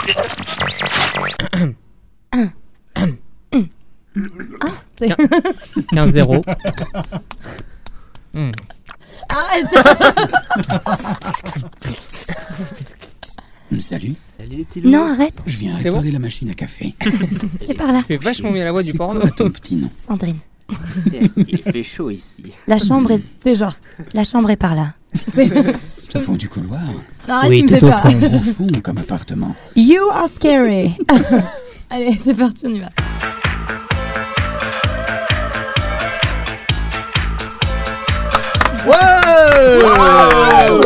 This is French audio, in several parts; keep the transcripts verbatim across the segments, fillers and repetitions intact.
quinze zéro. Mmh. Arrête. Salut. Salut Tilo. Non, arrête. Je viens C'est réparer bon la machine à café. C'est par là. Tu fais vachement bien la voix du C'est porno. quoi ton petit nom? Sandrine. Il fait chaud ici. La chambre est... C'est genre... La chambre est par là. C'est au fond du couloir. Arrête, Oui, tu me tout fais au peur. fond. Au fond comme appartement. You are scary. Allez, c'est parti, on y va. Ouais wow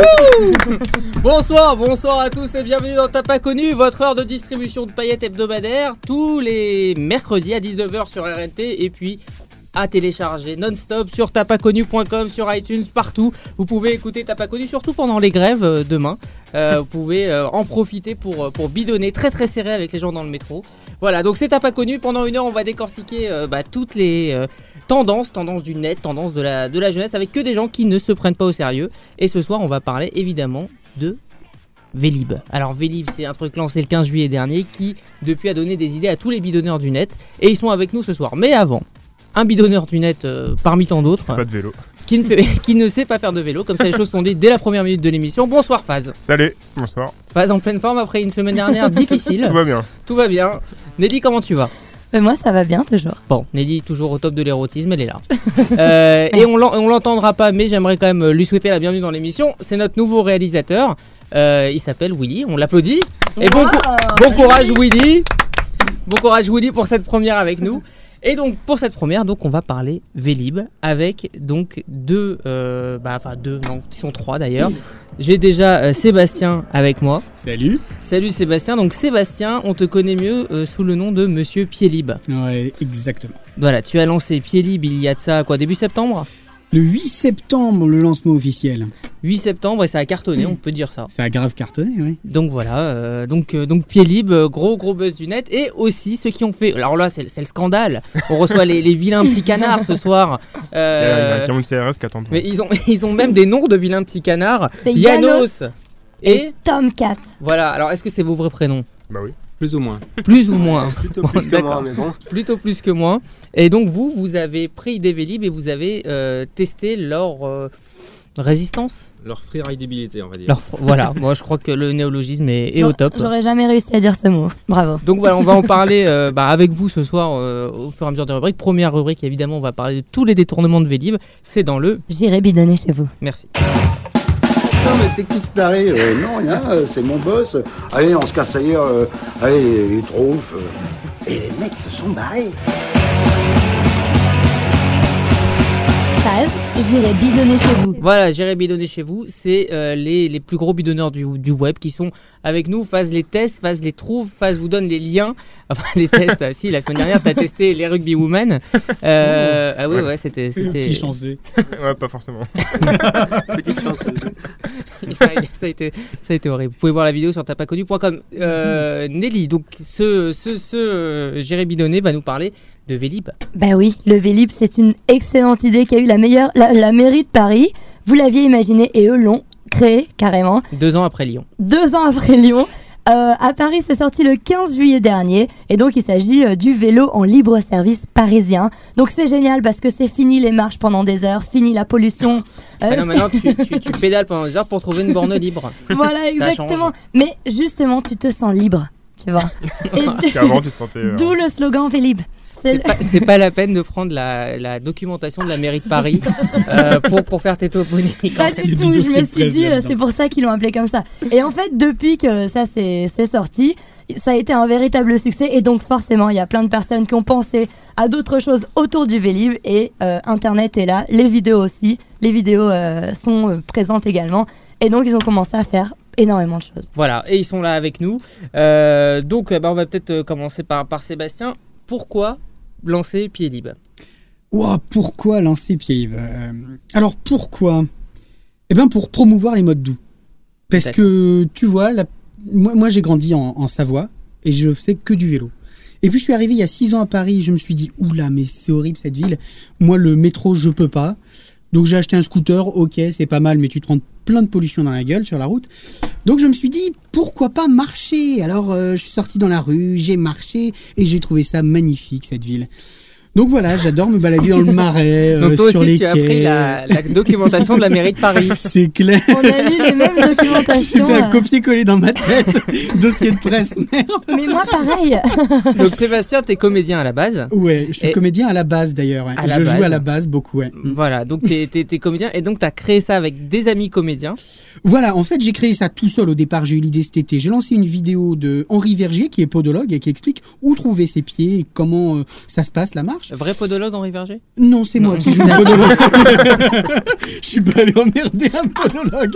Bonsoir, bonsoir à tous et bienvenue dans T'as pas connu, votre heure de distribution de paillettes hebdomadaire, tous les mercredis à dix-neuf heures sur R N T et puis à télécharger non-stop sur t'as pas connu point com, sur iTunes, partout. Vous pouvez écouter T'as pas connu, surtout pendant les grèves euh, demain. Euh, vous pouvez euh, en profiter pour, pour bidonner très très serré avec les gens dans le métro. Voilà, donc c'est T'as pas connu. Pendant une heure, on va décortiquer euh, bah, toutes les euh, tendances, tendances du net, tendances de la, de la jeunesse, avec que des gens qui ne se prennent pas au sérieux. Et ce soir, on va parler évidemment de Vélib. Alors Vélib, c'est un truc lancé le quinze juillet dernier qui, depuis, a donné des idées à tous les bidonneurs du net. Et ils sont avec nous ce soir. Mais avant, un bidonneur du net euh, parmi tant d'autres. Pas de vélo. Qui ne, fait, qui ne sait pas faire de vélo, comme ça les choses sont dites dès la première minute de l'émission. Bonsoir Faz. Salut, bonsoir. Faz en pleine forme après une semaine dernière difficile. Tout va bien. Tout va bien. Nelly, comment tu vas? Mais moi, ça va bien, toujours. Bon, Nelly, toujours au top de l'érotisme, elle est là. euh, et on, l'en, on l'entendra pas, mais j'aimerais quand même lui souhaiter la bienvenue dans l'émission. C'est notre nouveau réalisateur. Euh, il s'appelle Willy, on l'applaudit. Et bon, Wow, co- bon courage Willy. Bon courage Willy pour cette première avec nous. Et donc pour cette première, donc on va parler Vélib avec donc deux, euh, bah enfin deux, non, ils sont trois d'ailleurs. J'ai déjà euh, Sébastien avec moi. Salut. Salut Sébastien. Donc Sébastien, on te connaît mieux euh, sous le nom de Monsieur Pielib. Ouais, exactement. Voilà, tu as lancé Pielib il y a de ça quoi, début septembre. Le huit septembre, le lancement officiel. huit septembre et ça a cartonné, on peut dire ça. Ça a grave cartonné, oui. Donc voilà, euh, donc euh, donc Pielib, euh, gros gros buzz du net et aussi ceux qui ont fait. Alors là, c'est, c'est le scandale. On reçoit les, les vilains petits canards ce soir. Euh... Il y a un Euh, camion de C R S qui attend. mais ils ont ils ont même des noms de vilains petits canards. C'est Yanos et, et Tomcat. voilà. Alors est-ce que c'est vos vrais prénoms? Bah oui. Plus ou moins. Plus ou moins. Plutôt Bon, plus que d'accord. moi, mais bon. Plutôt plus que moi. Et donc vous, vous avez pris des Vélib et vous avez euh, testé leur euh, résistance. Leur free rideability, on va dire. Leur, voilà, moi je crois que le néologisme est, est au J'aurais- top. J'aurais jamais réussi à dire ce mot. Bravo. Donc voilà, on va en parler euh, bah, avec vous ce soir euh, au fur et à mesure des rubriques. Première rubrique, évidemment, on va parler de tous les détournements de Vélib. C'est dans le... J'irai bidonner chez vous. Merci. Non mais c'est qui ce taré euh, Non rien, euh, c'est mon boss. Allez, on se casse ailleurs. euh, allez, les trompes. euh. Et les mecs se sont barrés. Faz, j'irai bidonner chez vous. Voilà, j'irai bidonner chez vous. C'est euh, les, les plus gros bidonneurs du, du web qui sont avec nous. Faz les tests, Faz les trouve, Faz vous donne les liens. Enfin, les tests, ah, si, la semaine dernière, t'as testé les rugby women. Euh, ah oui, ouais, ouais c'était... c'était... Petit chanceux. Ouais, pas forcément. Petite chance. ça, a été, ça a été horrible. Vous pouvez voir la vidéo sur t'as pas connu point com. Euh, Nelly, donc ce, ce, ce euh, J'irai bidonner va nous parler de Vélib. Bah oui, le Vélib, c'est une excellente idée qu'a eu la, meilleure, la, la mairie de Paris. Vous l'aviez imaginé et eux l'ont créé carrément. Deux ans après Lyon. Deux ans après Lyon. Euh, à Paris, c'est sorti le quinze juillet dernier. Et donc, il s'agit euh, du vélo en libre service parisien. Donc, c'est génial parce que c'est fini les marches pendant des heures, fini la pollution. Euh, Ah non, maintenant tu, tu, tu pédales pendant des heures pour trouver une borne libre. voilà, exactement. Mais justement, tu te sens libre, tu vois. Et Qu'avant, tu te sentais. euh, d'où le slogan Vélib. C'est C'est le- pas, c'est pas la peine de prendre la, la documentation de la mairie de Paris euh, pour, pour faire tes toponymes. Pas du Les tout, vidéos je me se suis pressent dit, euh, là-dedans. c'est pour ça qu'ils l'ont appelé comme ça. Et en fait, depuis que ça c'est c'est sorti, ça a été un véritable succès. Et donc, forcément, il y a plein de personnes qui ont pensé à d'autres choses autour du Vélib. Et euh, Internet est là, les vidéos aussi. Les vidéos euh, sont euh, présentes également. Et donc, ils ont commencé à faire énormément de choses. Voilà, et ils sont là avec nous. Euh, donc, euh, bah, on va peut-être euh, commencer par, par Sébastien. Pourquoi lancer Pielib? Ouah, pourquoi lancer Pielib euh, Alors pourquoi Eh bien pour promouvoir les modes doux. Parce D'accord. que tu vois, la- moi, moi j'ai grandi en, en Savoie et je faisais que du vélo. Et puis je suis arrivé il y a six ans à Paris, je me suis dit oula mais c'est horrible cette ville. Moi le métro je peux pas. Donc j'ai acheté un scooter, ok, c'est pas mal, mais tu te prends plein de pollution dans la gueule sur la route. Donc je me suis dit, pourquoi pas marcher? Alors euh, je suis sorti dans la rue, j'ai marché et j'ai trouvé ça magnifique, cette ville. Donc voilà, j'adore me balader dans le marais, euh, Donc toi sur aussi, les tu as quais. pris la, la documentation de la mairie de Paris. C'est clair. On a lu les mêmes J'ai documentations. fait un euh, copier-coller dans ma tête. Dossier de presse, merde. Mais moi, pareil. Donc Sébastien, t'es comédien à la base. Ouais, je suis Et- comédien à la base d'ailleurs. Ouais. À la je base. joue à la base beaucoup, ouais. Mm. Voilà, donc t'es, t'es, t'es comédien et donc t'as créé ça avec des amis comédiens. Voilà, en fait, j'ai créé ça tout seul au départ. J'ai eu l'idée cet été. J'ai lancé une vidéo de Henri Vergier, qui est podologue et qui explique où trouver ses pieds et comment euh, ça se passe la marche. Vrai podologue Henri Verger. Non, c'est moi Non. qui joue le podologue. Je suis pas allé emmerder un podologue.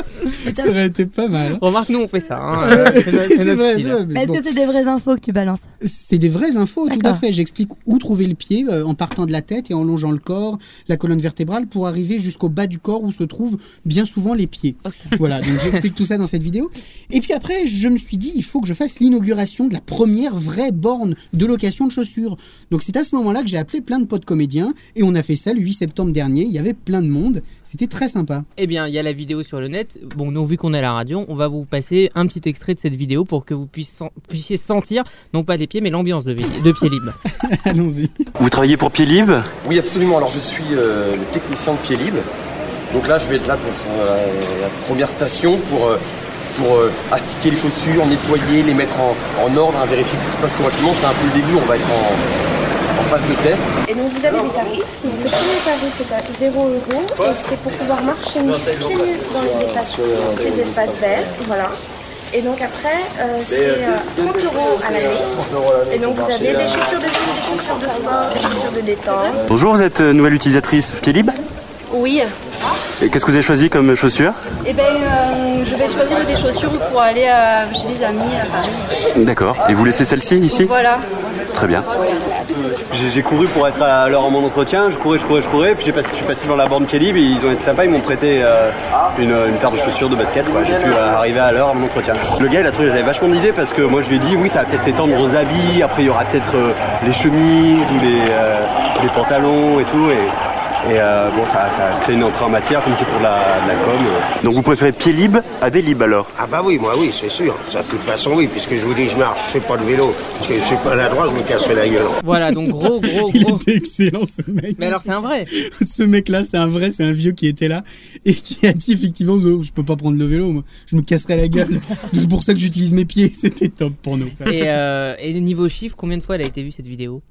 Ça aurait été pas mal. Remarque, nous on fait ça. Hein. Euh, Euh, c'est notre, c'est c'est notre vrai, style. c'est vrai, mais Mais est-ce bon. que c'est des vraies infos que tu balances? C'est des vraies infos, tout à D'accord. fait. J'explique où trouver le pied euh, en partant de la tête et en longeant le corps, la colonne vertébrale, pour arriver jusqu'au bas du corps où se trouvent bien souvent les pieds. Voilà, donc j'explique tout ça dans cette vidéo. Et puis après, je me suis dit, il faut que je fasse l'inauguration de la première vraie borne de location de chaussures. Donc c'est à ce moment-là que j'ai appelé plein de potes comédiens et on a fait ça le huit septembre dernier. Il y avait plein de monde. C'était très sympa. Eh bien, il y a la vidéo sur le net. Bon, nous, vu qu'on est à la radio, on va vous passer un petit extrait de cette vidéo pour que vous puissiez, sen- puissiez sentir, non pas des pieds, mais l'ambiance de, vi- de Pied Libre. Allons-y. Vous travaillez pour Pied Libre? Oui, absolument. Alors, je suis euh, le technicien de Pied Libre. Donc là, je vais être là pour euh, la première station pour, euh, pour euh, astiquer les chaussures, nettoyer, les mettre en, en ordre, hein, vérifier que tout se passe correctement. C'est un peu le début, on va être en, en phase de test. Et donc vous avez des tarifs. Donc, le premier tarif est à zéro euros et c'est pour pouvoir marcher nu- pieds nus dans les espaces, les espaces verts. Voilà. Et donc après, euh, c'est euh, trente euros à l'année. Et donc vous avez des chaussures de ville, des chaussures de sport, des chaussures de détente. Bonjour, vous êtes euh, nouvelle utilisatrice Pied Libre? Oui. Et qu'est-ce que vous avez choisi comme chaussures? Et ben euh, je vais choisir des chaussures pour aller euh, chez les amis à Paris. D'accord. Et vous laissez celle-ci ici? Voilà. Très bien. J'ai j'ai couru pour être à l'heure à mon entretien, je courais, je courais, je courais, puis j'ai passé, je suis passé dans la borne Pied Libre et ils ont été sympas, ils m'ont prêté euh, une, une paire de chaussures de basket, quoi. J'ai pu euh, arriver à l'heure à mon entretien. Le gars il a trouvé, j'avais vachement d'idées parce que moi je lui ai dit oui ça va peut-être s'étendre aux habits, après il y aura peut-être euh, les chemises ou les, euh, les pantalons et tout et, et euh, bon ça, ça a créé une entrée en matière comme c'est pour de la, de la com. euh. Donc vous préférez Pied Libre à Vélib alors? Ah bah oui, moi oui, c'est sûr. Ça, de toute façon, oui, puisque je vous dis, je marche, je fais pas de vélo. Parce que je suis pas maladroit, je me casserai la gueule. Voilà, donc gros, gros, Il gros. était excellent, ce mec. Mais alors, c'est un vrai. Ce mec-là, c'est un vrai, c'est un vieux qui était là et qui a dit effectivement, oh, je peux pas prendre le vélo, moi. Je me casserai la gueule. C'est pour ça que j'utilise mes pieds. C'était top pour nous. Ça. Et, euh, et niveau chiffre, combien de fois elle a été vue cette vidéo?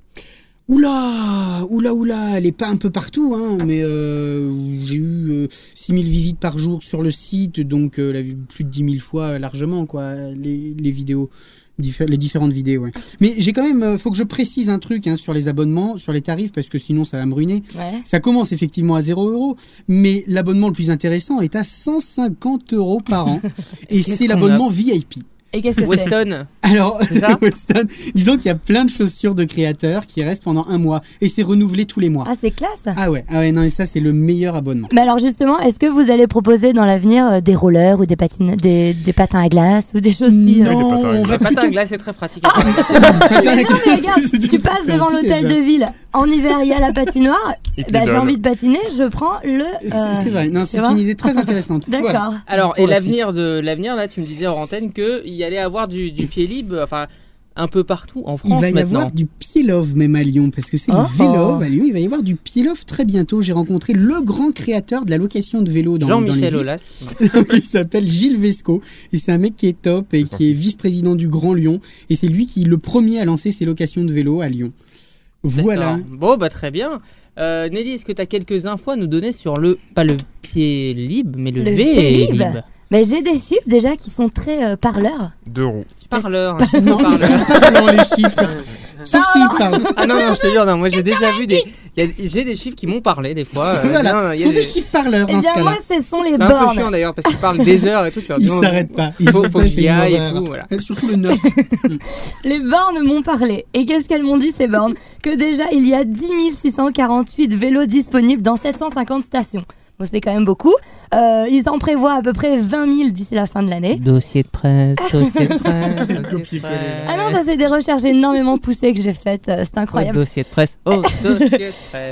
Oula, oula, oula, elle est pas un peu partout, hein, mais euh, j'ai eu euh, six mille visites par jour sur le site, donc euh, elle a vu plus de dix mille fois euh, largement, quoi, les, les vidéos, diffé- les différentes vidéos, ouais. Mais j'ai quand même, euh, faut que je précise un truc hein, sur les abonnements, sur les tarifs, parce que sinon ça va me ruiner. Ouais. Ça commence effectivement à zéro euros, mais l'abonnement le plus intéressant est à cent cinquante euros par an, et Qu'est-ce c'est qu'on l'abonnement V I P. Et qu'est-ce que c'est? Weston. Alors, C'est ça Weston, disons qu'il y a plein de chaussures de créateurs qui restent pendant un mois et c'est renouvelé tous les mois. Ah, c'est classe. Ah ouais, ah ouais, non, et ça c'est le meilleur abonnement. Mais alors justement, est-ce que vous allez proposer dans l'avenir euh, des rollers ou des, patines, des, des patins à glace ou des choses si... euh, Non, on va Le patin à plutôt. glace, c'est très pratique. Patin à Mais non, mais glace, regarde, c'est tu une- passes c'est un devant petit l'hôtel test, de ville. En hiver, il y a la patinoire. Il te Bah, j'ai l'idole. envie de patiner, je prends le. C'est euh, c'est vrai, non, tu c'est vois une idée très intéressante. D'accord. Voilà. Alors, Pour et la l'avenir de l'avenir, là, tu me disais hors antenne qu'il y allait avoir du, du pied libre, enfin, un peu partout en Il France va y maintenant. avoir du pied love même à Lyon, parce que c'est Oh. le vélo à Lyon. Il va y avoir du pied love très bientôt. J'ai rencontré le grand créateur de la location de vélo dans, dans les Jean-Michel villes. Aulas. Il s'appelle Gilles Vesco et c'est un mec qui est top et qui est vice-président du Grand Lyon et c'est lui qui est le premier à lancer ses locations de vélo à Lyon. Voilà. D'accord. Bon, bah très bien. Euh, Nelly, est-ce que tu as quelques infos à nous donner sur le, pas le pied libre, mais le, Le V Vélib. Mais j'ai des chiffres déjà qui sont très euh, parleurs. Deux roues. Parleur. Non, ils sont Parleur. pas parlants les chiffres. Sauf s'ils parlent. Ah non, non, je te jure, non, moi j'ai déjà vu des. il y a- J'ai des chiffres qui m'ont parlé des fois. euh, Voilà, bien, il ce y a sont des chiffres parleurs Eh dans ce bien, moi, cas-là. ce sont les C'est un peu chiant bornes. d'ailleurs parce qu'ils parlent des heures et tout. tu vois, Ils non, s'arrêtent pas. Ils Faut- s'arrêtent faut pas, que c'est j'y une aille et horreur. tout, voilà. Euh, Surtout le neuf. Les bornes m'ont parlé. Et qu'est-ce qu'elles m'ont dit, ces bornes? Que déjà, il y a dix mille six cent quarante-huit vélos disponibles dans sept cent cinquante stations. Bon, c'est quand même beaucoup. Euh, ils en prévoient à peu près vingt mille d'ici la fin de l'année. Dossier de presse, dossier de presse, dossier de Copier-coller. presse. Ah non, ça c'est des recherches énormément poussées que j'ai faites. euh, C'est Oh, incroyable. dossier de presse. Oh, dossier de presse.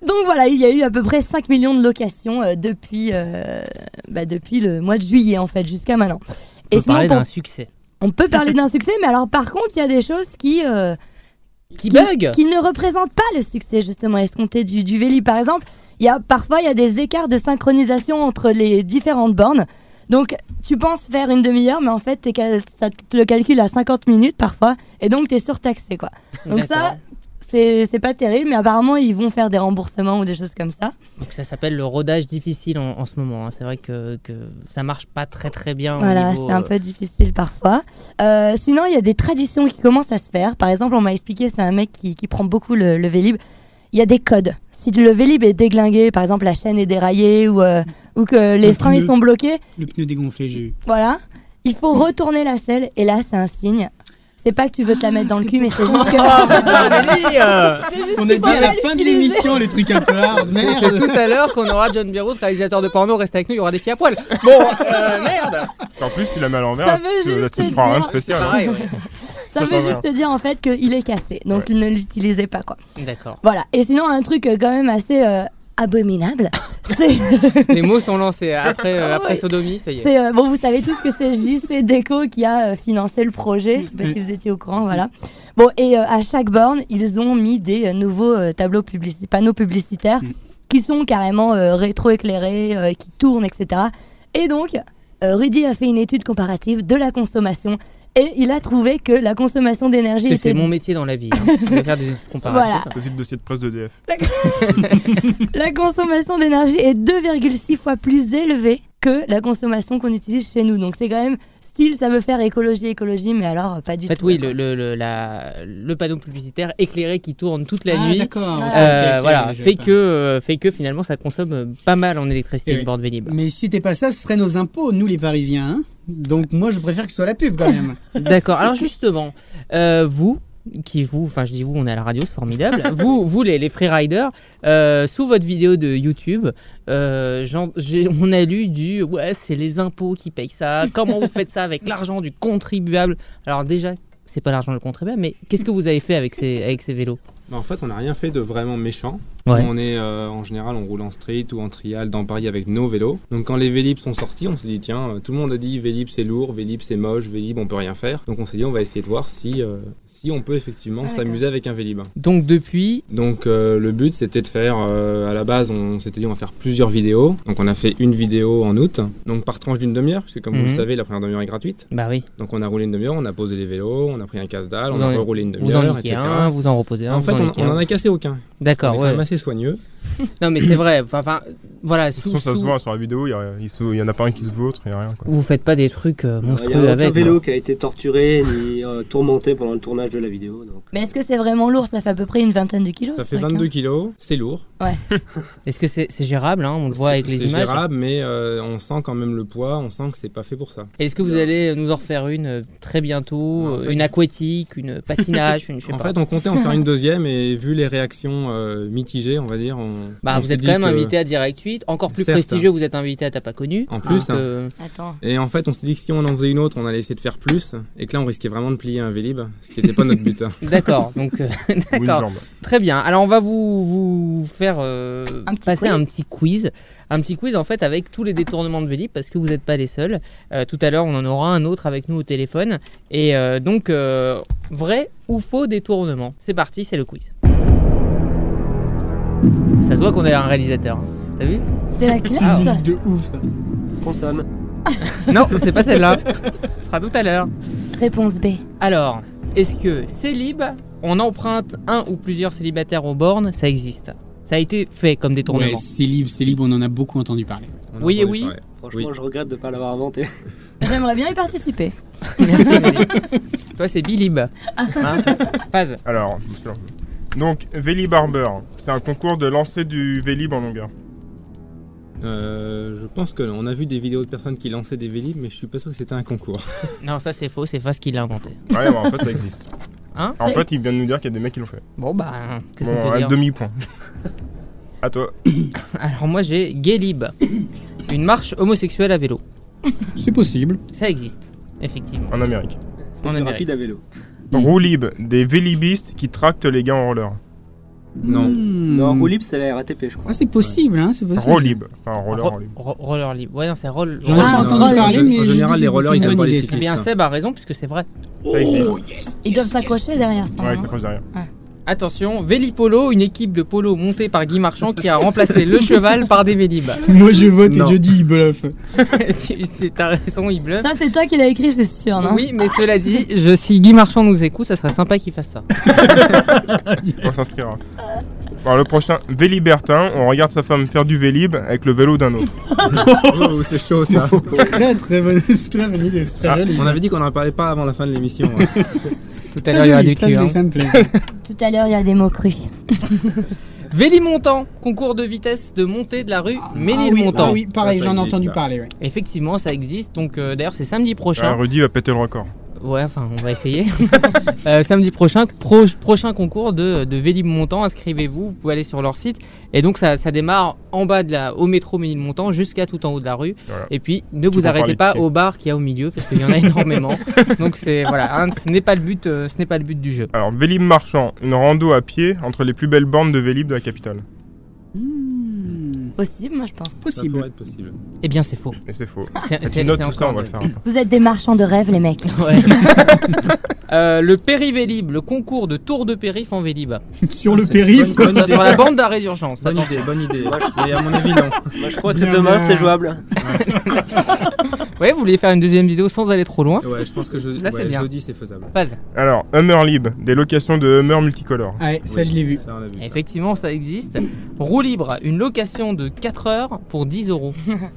Donc voilà, il y a eu à peu près cinq millions de locations euh, depuis, euh, bah, depuis le mois de juillet en fait, jusqu'à maintenant. On peut sinon, parler pour- d'un succès. On peut parler d'un succès, mais alors par contre, il y a des choses qui, euh, Qui bug qui ne représentent pas le succès justement escompté du, du Vélib. Par exemple, il y a parfois il y a des écarts de synchronisation entre les différentes bornes. Donc tu penses faire une demi-heure, mais en fait t'es cal- ça te le calcule à cinquante minutes parfois, et donc t'es surtaxé quoi. Donc ça, D'accord. c'est c'est pas terrible, mais apparemment ils vont faire des remboursements ou des choses comme ça. Donc ça s'appelle le rodage difficile en, en ce moment. hein. C'est vrai que, que ça marche pas très très bien. au Voilà, niveau, c'est un euh, peu difficile parfois. Euh, sinon, il y a des traditions qui commencent à se faire. Par exemple, on m'a expliqué, c'est un mec qui, qui prend beaucoup le, le Vélib. Il y a des codes. Si le Vélib est déglingué, par exemple la chaîne est déraillée ou, euh, ou que les Le freins ils pneu. sont bloqués, Le pneu dégonflé, j'ai eu. voilà, il faut retourner la selle et là c'est un signe. C'est pas que tu veux te la mettre dans le cul, mais c'est juste que. Oh, putain, Amélie, euh, C'est juste On qu'il a dit faut à la pas fin de l'utiliser. l'émission les trucs un peu hard, C'est merde. tout à l'heure qu'on aura John Bierut, réalisateur de porno, reste avec nous, il y aura des filles à poil. Bon, euh, merde. En plus, tu la mets à l'envers. Ça veut tu- juste là, tu te te prends rien de dire- spécial. hein. Pareil, ouais. Ça Ça veut change juste dire en fait qu'il est cassé, donc ne l'utilisez pas quoi. D'accord. Voilà. Et sinon un truc euh, quand même assez euh, abominable, c'est Les mots sont lancés après, euh, après Ouais. Sodomie, ça y est. C'est euh, bon, vous savez tous que c'est J C Déco qui a euh, financé le projet. Je sais pas si vous étiez au courant, voilà. Bon, et euh, à chaque borne, ils ont mis des euh, nouveaux euh, tableaux publici- panneaux publicitaires qui sont carrément euh, rétro-éclairés, euh, qui tournent, et cetera. Et donc, euh, Rudy a fait une étude comparative de la consommation et il a trouvé que la consommation d'énergie Parce que était c'est mon métier dans la vie. hein. Je vais faire des comparatifs. Voilà. C'est aussi le dossier de presse d'E D F. La consommation d'énergie est deux virgule six fois plus élevée que la consommation qu'on utilise chez nous. Donc c'est quand même style, ça veut faire écologie, écologie, mais alors pas du En fait, tout. oui, le, le, le, la- le panneau publicitaire éclairé qui tourne toute la Ah, nuit, d'accord. Voilà. ok, euh, ok, voilà, je fait vais pas. que, euh, fait que finalement ça consomme euh, pas mal en électricité, Eh une oui. borne Vélib. Mais si t'es pas ça, ce serait nos impôts, nous les Parisiens. hein. Donc moi, je préfère que ce soit la pub quand même. D'accord. Alors justement, euh, vous, qui vous, enfin je dis vous, on est à la radio, c'est formidable. vous, vous les, les freeriders, euh, sous votre vidéo de YouTube, euh, j'en- j'ai- on a lu du ouais, c'est les impôts qui payent ça. Comment vous faites ça avec l'argent du contribuable? Alors déjà, c'est pas l'argent du contribuable, mais qu'est-ce que vous avez fait avec ces, avec ces vélos? Bah, en fait, on n'a rien fait de vraiment méchant. Ouais. On est euh, en général, on roule en street ou en trial dans Paris avec nos vélos. Donc quand les Vélib sont sortis, on s'est dit tiens, euh, tout le monde a dit Vélib c'est lourd, Vélib c'est moche, Vélib on peut rien faire. Donc on s'est dit on va essayer de voir si euh, si on peut effectivement Ah, s'amuser avec un Vélib. Donc depuis, Donc euh, le but c'était de faire, euh, à la base on s'était dit on va faire plusieurs vidéos. Donc on a fait une vidéo en août, donc par tranche d'une demi-heure, puisque comme vous Mhm. le savez la première demi-heure est gratuite. bah oui, Donc on a roulé une demi-heure, on a posé les vélos, on a pris un casse-dalle, on Vous a en- reroulé une vous en demi-heure, niquez et cetera. un, vous en reposez un. En vous fait en on, niquez on un. en a cassé aucun. On D'accord, est quand ouais. même assez soigneux. Non mais c'est vrai. Enfin, enfin, voilà. De toute Sous, façon, ça se sous- voit sur la vidéo, il y, a- il se- il y en a pas un qui se vautre, il n'y a rien. Quoi. Vous faites pas des trucs euh, Il n'y monstrueux a aucun avec. vélo non. qui a été torturé ni euh, tourmenté pendant le tournage de la vidéo. Donc. Mais est-ce que c'est vraiment lourd? Ça fait à peu près une vingtaine de kilos. Ça ce fait truc, vingt-deux hein. kilos, c'est lourd. Est-ce que c'est c'est gérable hein? On le voit C'est- avec les C'est images. gérable, mais euh, on sent quand même le poids, on sent que c'est pas fait pour ça. Est-ce que vous allez nous en refaire une euh, très bientôt, En euh, fait, une aquatique, une patinage, une je sais En pas. fait, on comptait en faire une deuxième et vu les réactions euh, mitigées, on va dire, on. Bah, on vous s'est êtes dit quand même que- invité à Direct huit, encore plus Certes. prestigieux, vous êtes invité à T'as pas connu. En plus, Donc, euh, Attends. Et en fait, on s'est dit que si on en faisait une autre, on allait essayer de faire plus, et que là, on risquait vraiment de plier un Vélib, ce qui n'était pas notre but. hein. D'accord, donc euh, Ou une d'accord. jambe. Très bien. Alors on va vous, vous faire euh, Un petit passer quiz. un petit quiz. Un petit quiz en fait avec tous les détournements de Vélib parce que vous n'êtes pas les seuls. Euh, tout à l'heure on en aura un autre avec nous au téléphone. Et euh, donc euh, vrai ou faux détournement. C'est parti, c'est le quiz. Ça se voit qu'on est un réalisateur. hein. T'as vu? C'est la C'est classe. une musique de ouf ça. Consomme. Non, c'est pas celle-là. Ce sera tout à l'heure. Réponse B. Alors, est-ce que Célib, on emprunte un ou plusieurs célibataires aux bornes, ça existe? Ça a été fait comme détournement. Ouais, c'est libre, c'est libre, on en a beaucoup entendu parler. On a Oui et entendu oui. parler. Franchement, Oui. je regrette de ne pas l'avoir inventé. J'aimerais bien y participer. Merci, Amélie. Toi, c'est Bilib. Hein Paz. Alors, bien sûr. Donc, Vélib Barber, c'est un concours de lancer du Vélib en longueur. Euh, je pense qu'on a vu des vidéos de personnes qui lançaient des Vélib, mais je suis pas sûr que c'était un concours. Non, ça c'est faux, c'est Faz qui l'a inventé. Ouais, bah, en fait, ça existe. Hein En fait, il vient de nous dire qu'il y a des mecs qui l'ont fait. Bon, bah, qu'est-ce Bon, qu'on peut un dire demi-point. À toi. Alors, moi j'ai Gaylib, une marche homosexuelle à vélo. C'est possible. Ça existe, effectivement. En Amérique. C'est En plus Amérique. rapide à vélo. Roulib, des vélibistes qui tractent les gars en roller. Non. Hmm. Non, roue libre, c'est la R A T P, je crois. Ah, c'est possible, hein, c'est possible. Roll libre. Enfin, roller Ro- libre. ro- roller libre. Ouais, non, c'est roll. J'en ai roll- pas Ah, entendu roll. parler, En mais je général, dis les que rollers, c'est ils une aiment bonne pas les idée, ça. Eh bien, cyclistes. Seb a raison, puisque c'est vrai. Ça existe. Oh, yes. Ils doivent s'accrocher derrière ça. Ouais, hein. ça cause derrière. Attention, Vélipolo, une équipe de polo montée par Guy Marchand qui a remplacé le cheval par des Vélib. Moi, je vote Non. et je dis il bluffe. C'est ta raison, il bluffe. Ça, c'est toi qui l'as écrit, c'est sûr, non? Oui, mais cela dit, je, si Guy Marchand nous écoute, ça serait sympa qu'il fasse ça. On s'inscrira. Alors, le prochain, Vélibertin, on regarde sa femme faire du Vélib avec le vélo d'un autre. Oh, c'est chaud ça. C'est très très bonne, très bonne idée, c'est très Ah, joli. on ça. avait dit qu'on n'en parlait pas avant la fin de l'émission. hein. Tout à Très l'heure, il y aura joli, du très cul. joli, Hein. ça me plaît. Tout à l'heure, il y a des mots crus. Vélimontant, concours de vitesse de montée de la rue Ah oui, Ménilmontant. ah oui, pareil, Ça, ça j'en ai existe, entendu ça. parler. Ouais. Effectivement, ça existe. Donc, euh, d'ailleurs, c'est samedi Ah, prochain. Rudy va péter le record. Ouais, enfin, on va essayer. Euh, samedi prochain, pro- prochain concours de, de Vélib Montant. Inscrivez-vous, vous pouvez aller sur leur site. Et donc, ça, ça démarre en bas de la, au métro Ménilmontant jusqu'à tout en haut de la rue. Voilà. Et puis, ne Tout vous pour arrêtez parler pas ticket. au bar qu'il y a au milieu parce qu'il y en a énormément. Donc, c'est voilà, hein, ce n'est pas le but, euh, ce n'est pas le but du jeu. Alors, Vélib marchand, une rando à pied entre les plus belles bornes de Vélib de la capitale. Hmm, Possible, moi, je pense. Ça possible. pourrait être possible. Eh bien, c'est faux. Et c'est faux. C'est- Tu c'est- notes c'est tout ça, encore on va le de- faire un peu. Vous êtes des marchands de rêves, les mecs. Ouais. Euh, le Périvélib, le concours de tour de périph en Vélib. Sur Ah, le c'est périph'. bonne- bonne idée. Sur la bande d'arrêt d'urgence. Bonne Attention. idée, bonne idée. Mais à mon avis, non. Moi, je crois que Bien, demain, bien. c'est jouable. Ouais, vous voulez faire une deuxième vidéo sans aller trop loin? Ouais, je pense que je, Là, c'est ouais, bien. jeudi, c'est faisable. Vas-y. Alors, Hummer Lib, des locations de Hummer multicolores. Ouais, ça Oui, je l'ai vu. Ça, on l'a vu. ça. Effectivement, ça existe. Roue libre, une location de quatre heures pour dix euros.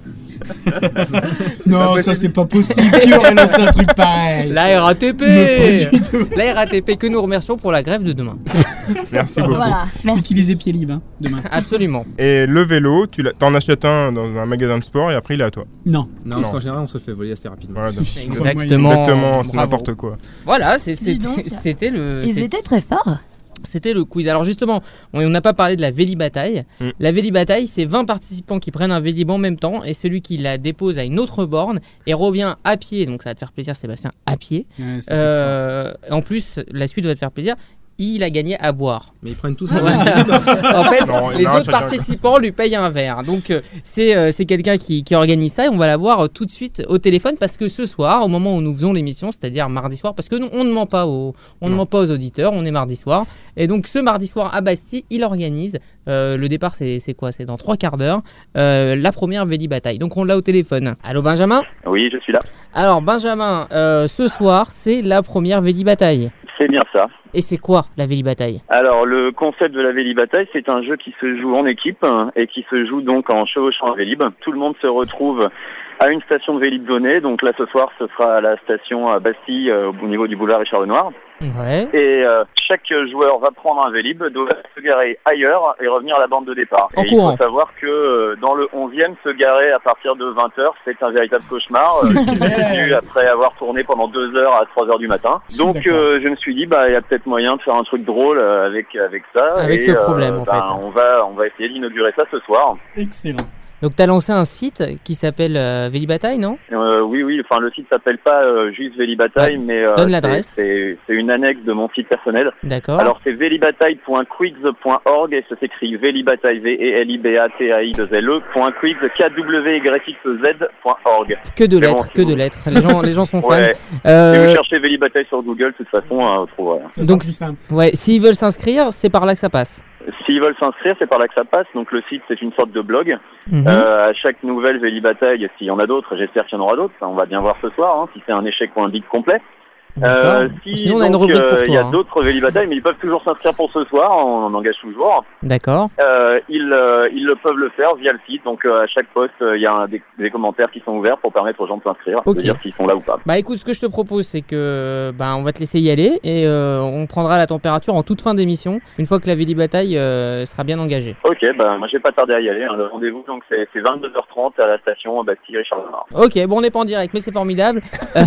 Non, ça c'est pas possible. Qui aurait lancé un truc pareil? La R A T P Mais pas du tout. La R A T P que nous remercions pour la grève de demain. Merci beaucoup. Voilà, merci. Utilisez pied libre hein, demain. Absolument. Et le vélo, tu l'as- t'en achètes un dans un magasin de sport et après il est à toi. Non. Non, Non. parce qu'en général, on se fait voler assez rapidement. Voilà, donc, Exactement. Exactement, c'est Bravo. n'importe quoi. Voilà, c'est- Dis donc. c'était c'était le. Ils c'est- étaient très forts. C'était le quiz. Alors justement, on on n'a pas parlé de la Vélibataille. Mm. La Vélibataille, c'est vingt participants qui prennent un Vélib en même temps et celui qui la dépose à une autre borne et revient à pied. Donc ça va te faire plaisir, Sébastien, à pied. Ouais, ça, c'est fort, ça. Euh, en plus, la suite va te faire plaisir. Il a gagné à boire. Mais ils prennent tous Ouais. un En fait, Non, les non, autres chacun- participants lui payent un verre. Donc, euh, c'est euh, c'est quelqu'un qui, qui organise ça et on va la voir euh, tout de suite au téléphone parce que ce soir, au moment où nous faisons l'émission, c'est-à-dire mardi soir, parce que nous, on ne ment pas aux, on ne ment pas aux auditeurs, on est mardi soir. Et donc, ce mardi soir à Bastille, il organise. euh, le départ, c'est c'est quoi? C'est dans trois quarts d'heure. euh, la première Vélibataille. Donc, on l'a au téléphone. Allô, Benjamin? Oui, je suis là. Alors, Benjamin, euh, ce soir, c'est la première Vélibataille. C'est bien ça. Et c'est quoi la Vélibataille? Alors, le concept de la Vélib-bataille, c'est un jeu qui se joue en équipe hein, et qui se joue donc en chevauchant un Vélib. Tout le monde se retrouve à une station de Vélib donnée. Donc là, ce soir, ce sera à la station à Bastille, euh, au niveau du boulevard Richard Lenoir. Ouais. Et euh, chaque joueur va prendre un Vélib, doit se garer ailleurs et revenir à la bande de départ. En et courant. il faut savoir que euh, dans le onzième, se garer à partir de vingt heures, c'est un véritable cauchemar. euh, qui continue après avoir tourné pendant deux heures à trois heures du matin. Donc D'accord. euh, je me suis dit, bah il y a peut-être moyen de faire un truc drôle euh, avec avec ça. Avec et, ce problème, en ben, fait. On va on va essayer d'inaugurer ça ce soir. Excellent. Donc, tu as lancé un site qui s'appelle euh, Vélibataille, non? Euh, oui oui, enfin le site s'appelle pas euh, juste Vélibataille, Ouais. mais euh, Donne c'est- l'adresse. c'est c'est une annexe de mon site personnel. D'accord. Alors c'est vélibataille point quiz point org et ça s'écrit Vélibataille V E L I B A T A I deux L E point quiz K W Y X Z point org. Que de C'est bon, lettres, si que vous- de lettres. Les gens, les gens sont fans. Ouais. Euh, Si vous cherchez Vélibataille sur Google, de toute façon, hein, vous trouverez. Ça sera Donc- plus simple. ouais, s'ils veulent s'inscrire, c'est par là que ça passe. S'ils veulent s'inscrire, c'est par là que ça passe. Donc le site, c'est une sorte de blog. Mhm. Euh, à chaque nouvelle Vélibataille, s'il y en a d'autres, j'espère qu'il y en aura d'autres. On va bien voir ce soir, hein, si c'est un échec ou un bid complet. D'accord. Euh, si Sinon, on a une donc, rubrique pour euh, il y toi. a hein. d'autres Vélibatailles, mais ils peuvent toujours s'inscrire pour ce soir. On en engage toujours. D'accord. Euh, ils, euh, ils le peuvent le faire via le site. Donc euh, à chaque poste, euh, il y a un- des, des commentaires qui sont ouverts pour permettre aux gens de s'inscrire, Ok. de dire s'ils sont là ou pas. Bah écoute, ce que je te propose, c'est que bah, on va te laisser y aller et euh, on prendra la température en toute fin d'émission, une fois que la Vélibataille euh, sera bien engagée. Ok, bah moi j'ai pas tardé à y aller. Hein. Le rendez-vous, donc c'est c'est vingt-deux heures trente à la station Bastille Richard Lenoir. Ok, bon, on n'est pas en direct, mais c'est formidable.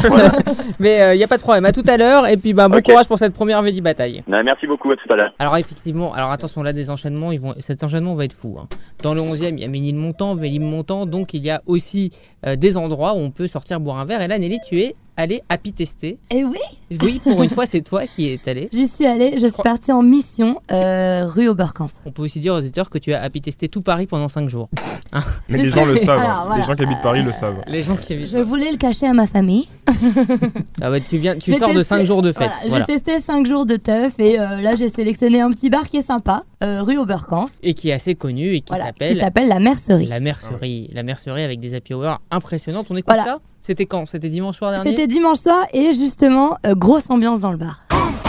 Mais il n'y a pas de problème. À tout à l'heure et puis bah, bon Ok. courage pour cette première Vélibataille. Euh, Merci beaucoup, à tout à l'heure. Alors effectivement, alors attention là des enchaînements, ils vont, cet enchaînement va être fou. Hein. Dans le onzième, il y a Ménilmontant, Vélib-Montant, donc il y a aussi euh, des endroits où on peut sortir boire un verre. Et là, Nelly, tu es allé happy tester. Et oui. Oui, pour une fois, c'est toi qui es allé. J'y suis allée, je suis partie en mission euh, rue Oberkampf. On peut aussi dire aux éditeurs que tu as happy testé tout Paris pendant cinq jours. Hein Mais les gens le savent. Alors, voilà. Les gens qui habitent Paris le savent. Les gens qui habitent Je voulais le cacher à ma famille. Ah ouais, tu viens, tu J'ai sors de testé- cinq jours de fête. Voilà, Voilà. J'ai testé cinq jours de teuf et euh, là j'ai sélectionné un petit bar qui est sympa, euh, rue Oberkampf. Et qui est assez connu et qui Voilà, s'appelle qui s'appelle la Mercerie. La Mercerie. La Mercerie avec des happy hours impressionnantes. On écoute Voilà. ça. C'était quand? C'était dimanche soir dernier. C'était dimanche soir et justement euh, grosse ambiance dans le bar.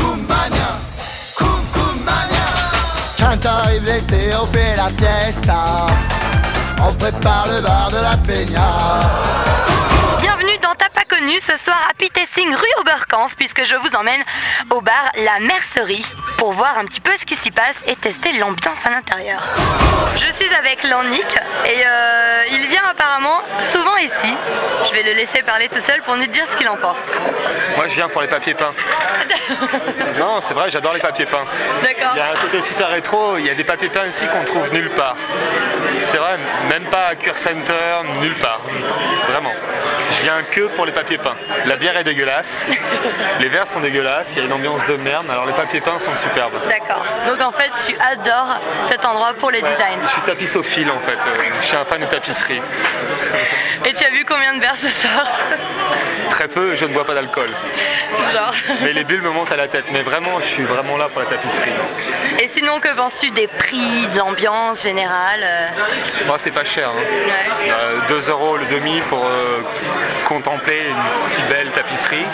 Quand arrive l'été, on fait la fiesta. On prépare le bar de la peña. Bienvenue dans T'as pas connu, ce soir happy tasting rue Oberkampf, puisque je vous emmène au bar La Mercerie pour voir un petit peu ce qui s'y passe et tester l'ambiance à l'intérieur. Je suis avec Lannick et euh, il vient apparemment souvent ici. Je vais le laisser parler tout seul pour nous dire ce qu'il en pense. Moi je viens pour les papiers peints. Non, c'est vrai, j'adore les papiers peints. D'accord. Il y a un côté super rétro, il y a des papiers peints ici qu'on trouve nulle part. C'est vrai, même pas à Cure Center, nulle part. Vraiment. Je viens que pour les papiers peints. La bière est dégueulasse, les verres sont dégueulasses, il y a une ambiance de merde, alors les papiers peints sont superbes. D'accord. Donc en fait, tu adores cet endroit pour les designs. Je suis tapissophile en fait, euh, je suis un fan de tapisserie. Et tu as vu combien de verres ce soir? Très peu, je ne bois pas d'alcool. Genre. Mais les bulles me montent à la tête, mais vraiment, je suis vraiment là pour la tapisserie. Et sinon, que penses-tu des prix, de l'ambiance générale euh... Moi, c'est pas cher. Hein. Ouais. Euh, deux euros le demi pour euh, contempler une si belle tapisserie.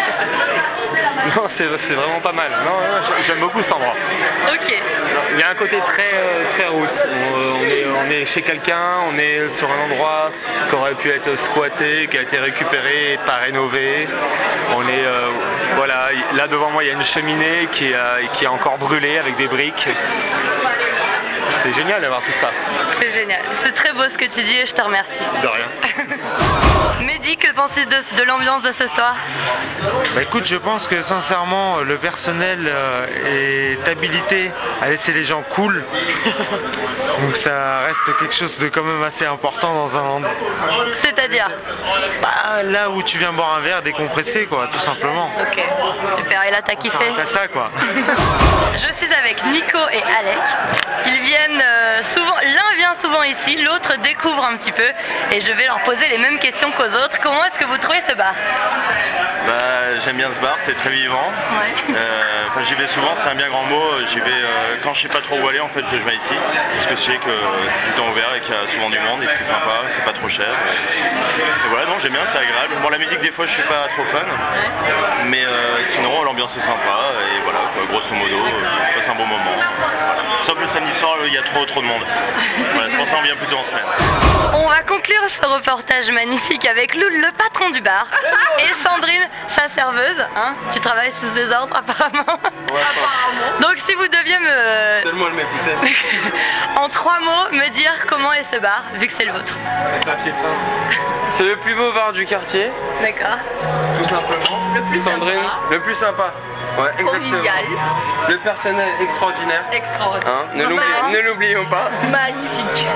Non, c'est c'est vraiment pas mal. Non, non, j'aime beaucoup cet endroit. Ok. Il y a un côté très, euh, très route. On, on, est, on est chez quelqu'un, on est sur un endroit qui aurait pu être squatté, qui a été récupéré, pas rénové. On est, euh, voilà, là devant moi il y a une cheminée qui est, euh, qui est encore brûlée avec des briques. C'est génial d'avoir tout ça. C'est génial. C'est très beau ce que tu dis et je te remercie. De rien. Mehdi, que penses-tu de, de l'ambiance de ce soir? Bah écoute, je pense que sincèrement, le personnel euh, est habilité à laisser les gens cool. Donc ça reste quelque chose de quand même assez important dans un endroit. C'est-à-dire? Bah là où tu viens boire un verre décompressé quoi, tout simplement. Ok, super. Et là t'as kiffé? C'est ça quoi. Je suis avec Nico et Alec. Ils viennent euh, souvent, l'un vient souvent ici, l'autre découvre un petit peu et je vais leur poser les mêmes questions qu'aux autres. Comment est-ce que vous trouvez ce bar? Bah, j'aime bien ce bar, c'est très vivant. Ouais. Euh, enfin, j'y vais souvent, c'est un bien grand mot. J'y vais euh, quand je sais pas trop où aller en fait, je vais ici parce que je sais que c'est tout le temps ouvert et qu'il y a souvent du monde et que c'est sympa, c'est pas trop cher. Et voilà, non, j'aime bien, c'est agréable. Bon, la musique des fois, je suis pas trop fan, mais euh, sinon l'ambiance est sympa et voilà, quoi, grosso modo, euh, passe un bon moment. Voilà. Sauf le samedi soir, il y a trop trop de monde. Voilà, c'est pour ça qu'on vient plutôt en semaine. On va conclure ce reportage magnifique avec Loul, le patron du bar, et Sandrine, sa serveuse. Hein, tu travailles sous ses ordres apparemment. Ouais, apparemment. Donc si vous deviez me... Donne-moi le mépoutet. en trois mots, me dire comment est ce bar, vu que c'est le vôtre. Papier peint. C'est le plus beau bar du quartier. D'accord. Tout simplement. Le plus Sandrine, sympa. le plus sympa. Ouais, exactement. Convivial. Le personnel extraordinaire. Extraordinaire. Hein, ne l'oubli- Vraiment. ne l'oublions pas. Magnifique.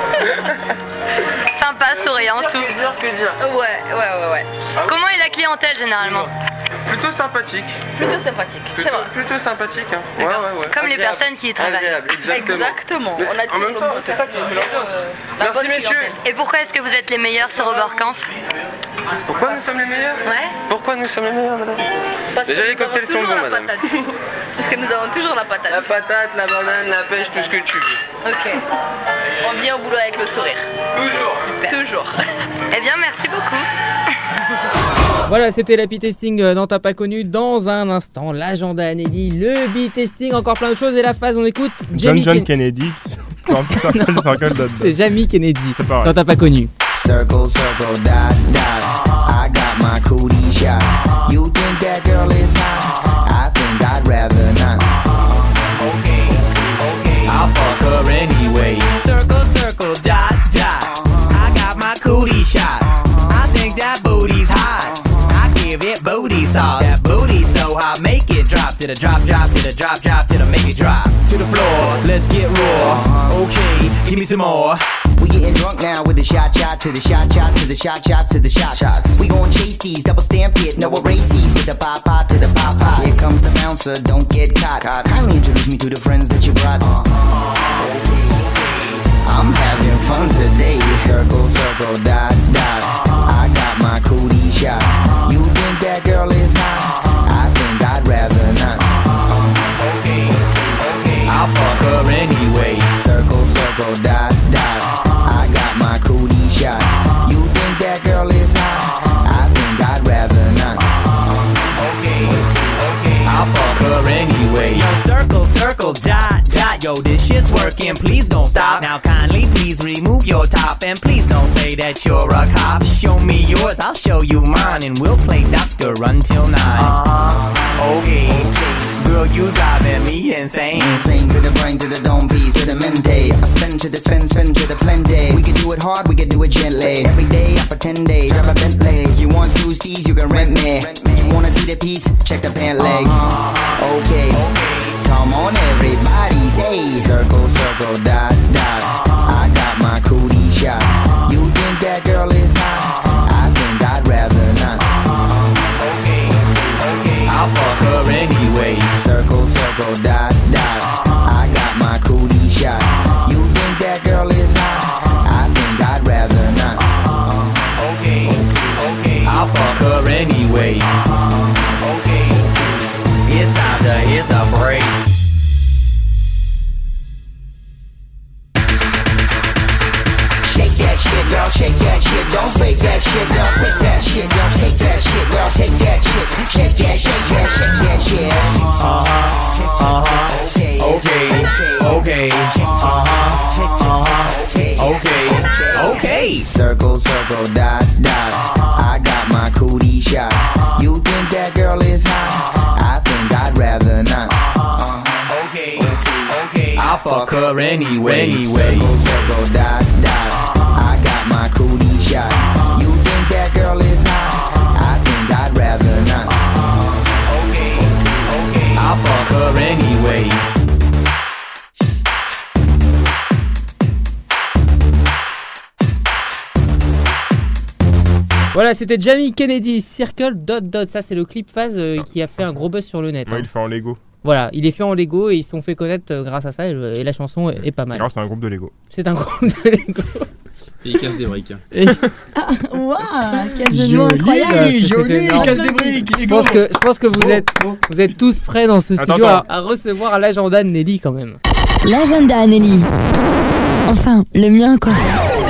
Sympa, souriant, tout. Que dire, que dire. Ouais, ouais, ouais, ouais. Ah oui. Comment est la clientèle généralement? Plutôt sympathique. Plutôt sympathique. Plutôt, plutôt sympathique. Hein. Ouais, ouais, ouais. Comme les Agréable. personnes qui y travaillent. Agréable, exactement. Exactement. Mais On a en même temps, c'est ça qui fait l'ambiance. Merci messieurs. Et pourquoi est-ce que vous êtes les meilleurs sur Oberkampf? Pourquoi nous sommes les meilleurs? Ouais. Pourquoi nous sommes les meilleurs, madame? Déjà les cocktails sont bons, madame. Parce que nous avons toujours la patate. La patate, la banane, la pêche, tout ce que tu veux. Ok. On vient au boulot avec le sourire. Toujours. Super. Toujours. Eh bien, merci beaucoup. Voilà, c'était l'happy testing dans T'as pas connu. Dans un instant, l'agenda Anneli, le B-testing, encore plein de choses. Et la phase, on écoute John Jamie John Ken- Kennedy. C'est Jamie Kennedy. C'est pareil. Dans T'as pas connu. Circle, circle, dot, dot. I got my cootie shot. You think that girl is hot? I think I'd rather not. Okay, okay. I'll fuck her anyway. Circle, circle, dot, dot. I got my cootie shot. I think that booty's hot. I give it booty sauce. That booty so hot, make it drop to the drop, drop to the drop, drop to the make it drop to the floor. Let's get raw. Okay, give me some more. We We getting drunk now with the shot shot to the shot shot to the shot shots to the shot shots. We gon' chase these, double stamp it, no erases. Hit the pop pop to the pop pop. Here comes the bouncer, don't get caught. Kindly introduce me to the friends that you brought. I'm having fun today. Circle, circle, dot, dot. I got my cootie shot. You think that girl is hot? I think I'd rather not. I'll fuck her anyway. Circle, circle, dot, dot. I got my cootie shot. You think that girl is hot? I think I'd rather not. I'll fuck her anyway. Yo, circle, circle, dot, dot. Yo, this shit's working, please don't stop. Now kindly please remove your top. And please don't say that you're a cop. Show me yours, I'll show you mine. And we'll play doctor until nine. Uh-huh, okay. Girl, you driving me insane. Insane to the brain, to the dome piece, to the mente. I spin to the spin, spin to the plenty. We can do it hard, we can do it gently. Every day I pretend they drive a Bentley. You want snooze tees, you can rent me. You wanna see the piece? Check the pant leg. Uh-huh. Okay. Come on everybody, say circle, circle, dot, dot. I got my cootie shot. You think that girl is hot? I think I'd rather not. I'll fuck her anyway. Circle, circle, dot, dot. I got my cootie shot. You think that girl is hot? I think I'd rather not. Okay, okay. I'll fuck her anyway. Okay. It's time to hit the brakes. Shake that shit, y'all, shake that shit, don't fake that shit, y'all, fake that shit, y'all, shake that shit, y'all, shake that shit, shake that, shake that, shake that shit. Uh-huh, uh-huh, okay, okay, uh-huh, uh-huh, okay, okay. Circle, circle, dot, dot, I got my cootie shot. You think that girl is hot? I think I'd rather not. Uh, okay, okay, I'll fuck her anyway, anyway. Circle, circle, dot, dot. I got my cootie shot. You think that girl is hot? I think I'd rather not. Okay, okay. I'll fuck her anyway. Voilà, c'était Jamie Kennedy, Circle Dot Dot. Ça, c'est le clip phase euh, qui a fait un gros buzz sur le net. Ouais, hein. il le fait en Lego. Voilà, il est fait en Lego et ils se sont fait connaître euh, grâce à ça. Et, et la chanson est, est pas mal. Alors, c'est un groupe de Lego. C'est un groupe de Lego. Et il casse des briques. Et... Ah, waouh, quel jeu de mots incroyable. Joli, joli, il casse des briques. Je pense que, je pense que vous, Oh, êtes, oh. vous êtes tous prêts dans ce studio Attends, à, attends. à recevoir l'agenda de Nelly quand même. L'agenda Nelly. Enfin, le mien quoi.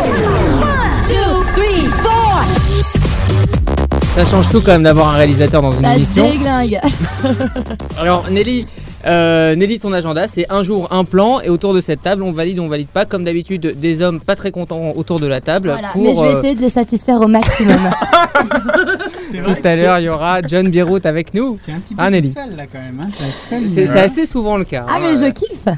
Ça change tout quand même d'avoir un réalisateur dans une Ça émission. déglingue. Alors Nelly, euh, Nelly son agenda c'est un jour un plan et autour de cette table on valide ou on valide pas comme d'habitude des hommes pas très contents autour de la table. Voilà, pour, mais je vais euh, essayer de les satisfaire au maximum. tout à l'heure il y aura John Bierut avec nous. T'es un petit peu Ah, Nelly. toute seule là quand même. Hein. T'es seule, C'est mais- c'est assez souvent le cas. Ah hein. mais je kiffe.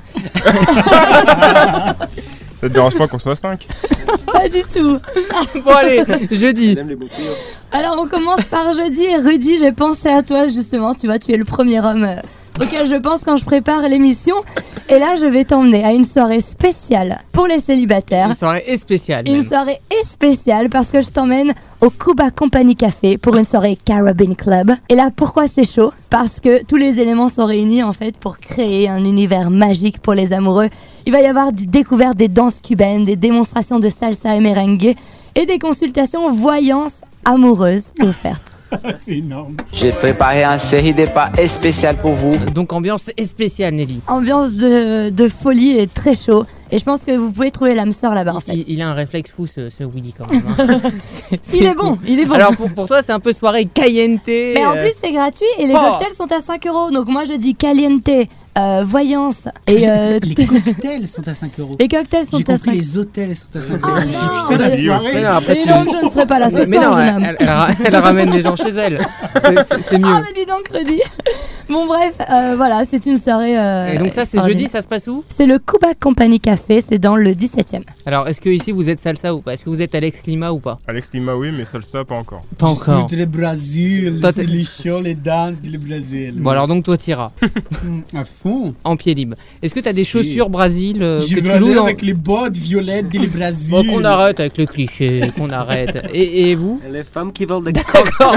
Ça te dérange pas qu'on soit cinq? Pas du tout. Bon allez, jeudi. Alors on commence par jeudi et Rudy, j'ai pensé à toi justement, tu vois, tu es le premier homme euh, auquel je pense quand je prépare l'émission. Et là je vais t'emmener à une soirée spéciale pour les célibataires. Une soirée est spéciale. Une même. soirée est spéciale parce que je t'emmène au Cuba Company Café pour une soirée Caribbean Club. Et là pourquoi c'est chaud? Parce que tous les éléments sont réunis en fait pour créer un univers magique pour les amoureux. Il va y avoir des découvertes des danses cubaines, des démonstrations de salsa et merengue et des consultations voyances amoureuses offertes. C'est énorme. J'ai préparé un série de pas spécial pour vous. Donc ambiance est spéciale Nelly. Ambiance de, de folie et très chaud. Et je pense que vous pouvez trouver l'âme sœur là-bas en fait. Il, il a un réflexe fou ce, ce Willy quand même. Hein. C'est- Il c'est est bon, fou. il est bon. Alors pour, pour toi c'est un peu soirée caliente. Mais en euh, plus c'est gratuit et les Oh. cocktails sont à cinq euros. Donc moi je dis caliente, euh, voyance et euh, Les cocktails sont à cinq euros. les cocktails sont J'ai à compris, cinq. les hôtels sont à cinq Ah euros. Je me suis dit, non, putain, la mais- soirée. Mais non, après, Et tu- donc je ne serai pas là ce Mais soir, non, jeune elle, homme. elle, elle ra- elle ramène des gens chez elle. C'est- c'est- C'est mieux. Ah mais dis donc Rudy. Bon bref, euh, voilà, c'est une soirée. Euh, Et donc ça c'est jeudi, ça se passe où? C'est le Cuba Company Café, c'est dans le dix-septième. Alors est-ce que ici vous êtes salsa ou pas? Est-ce que vous êtes Alex Lima ou pas? Alex Lima oui, mais salsa pas encore. Pas encore. C'est le Brésil, Toi, c'est t'es- les shows, les danses du Brésil. Bon alors donc toi t'iras. À fond. En pied libre. Est-ce que t'as des Si. chaussures Brésil euh, Je que vais tu loues aller dans... avec les bottes violettes du Brésil. Bon, qu'on arrête avec le cliché, qu'on arrête. Et, et vous? Les femmes qui veulent des D'accord.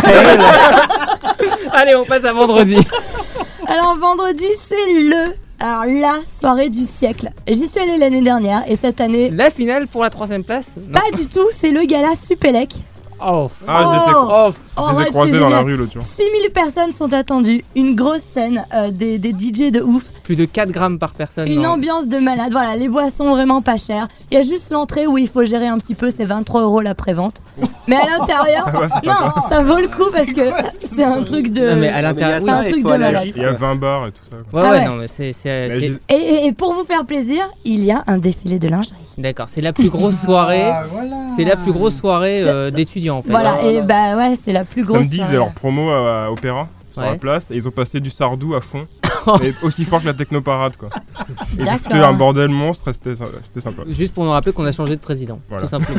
Allez, on passe à vendredi. Alors vendredi, c'est le. Alors la soirée du siècle. J'y suis allée l'année dernière et cette année. La finale pour la troisième place? Non. Pas du tout, c'est le gala Supélec. Oh. Ah, je les ai, Oh. je Oh, les ai ouais, croisés c'est dans la génial. rue l'autre jour. six mille personnes sont attendues, une grosse scène, euh, des, des D J de ouf, Plus de quatre grammes par personne. une non. ambiance de malade. Voilà, les boissons vraiment pas chères. Il y a juste l'entrée où il faut gérer un petit peu, c'est vingt-trois euros la prévente. Mais à l'intérieur, Ça va, c'est non, sympa. ça vaut le coup parce que c'est un truc de. Non, mais à l'intérieur, c'est un oui, truc de malade. Il y a vingt bars et tout ça. Ouais, Ah ouais, ouais. non, mais c'est. c'est- Mais c'est- je- Et, et- et pour vous faire plaisir, il y a un défilé de lingerie. D'accord, c'est la plus grosse soirée. Ah, voilà. C'est la plus grosse soirée euh, d'étudiants en fait. Voilà, Ah, et bah ouais, c'est la plus grosse. Samedi, ils soirée. faisaient leur promo à, à Opéra sur Ouais. la place et ils ont passé du Sardou à fond. Et aussi fort que la technoparade quoi. Ils ont D'accord. foutu un bordel monstre et c'était c'était sympa. Juste pour nous rappeler qu'on a changé de président, Voilà. tout simplement.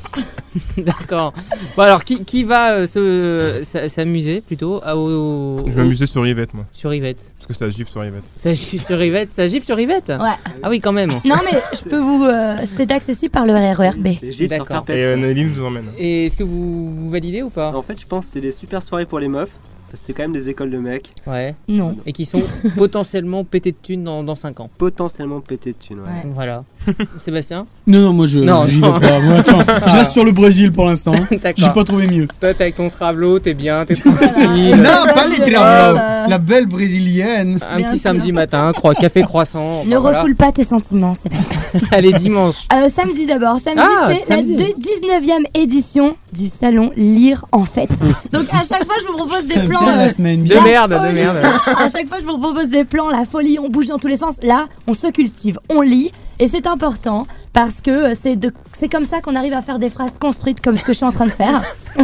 D'accord. Bon alors, qui, qui va euh, se- s- s'amuser plutôt à- au, au- Je m'amusais sur Yvette moi. sur Yvette? Parce que ça gifle sur Yvette. Ça gifle sur Yvette? Ça gifle sur Yvette? Ouais. Ah oui, quand même. Non mais je peux vous, euh, c'est accessible par le R E R B. D'accord. Et euh, Nelly nous emmène. Et est-ce que vous, vous validez ou pas? En fait, je pense que c'est des super soirées pour les meufs. Parce que c'est quand même des écoles de mecs. Ouais. Non. Et qui sont potentiellement pétés de thunes dans, dans cinq ans. Potentiellement pétés de thunes, ouais. Ouais. Voilà. Sébastien? Non, non, moi je Non, j'y non. vais pas. Moi, attends, je reste sur le Brésil pour l'instant. hein. J'ai D'accord. pas trouvé mieux. Toi, t'es avec ton travelot, t'es bien, t'es tranquille. Non, la pas belle les de travelots. base. La belle brésilienne. Un Bien petit sûr. samedi matin, croi- café croissant. Ne enfin, voilà. refoule pas tes sentiments, c'est pas. Allez, dimanche. Euh, samedi d'abord. Samedi, Ah, c'est la samedi. de- dix-neuvième édition du salon Lire en fête. Donc à chaque fois, je vous propose des Ça plans. vient la euh, semaine De bien. merde, de folie. merde. À chaque fois, je vous propose des plans, la folie, on bouge dans tous les sens. Là, on se cultive, on lit. Et c'est important parce que euh, c'est de- c'est comme ça qu'on arrive à faire des phrases construites comme ce que je suis en train de faire.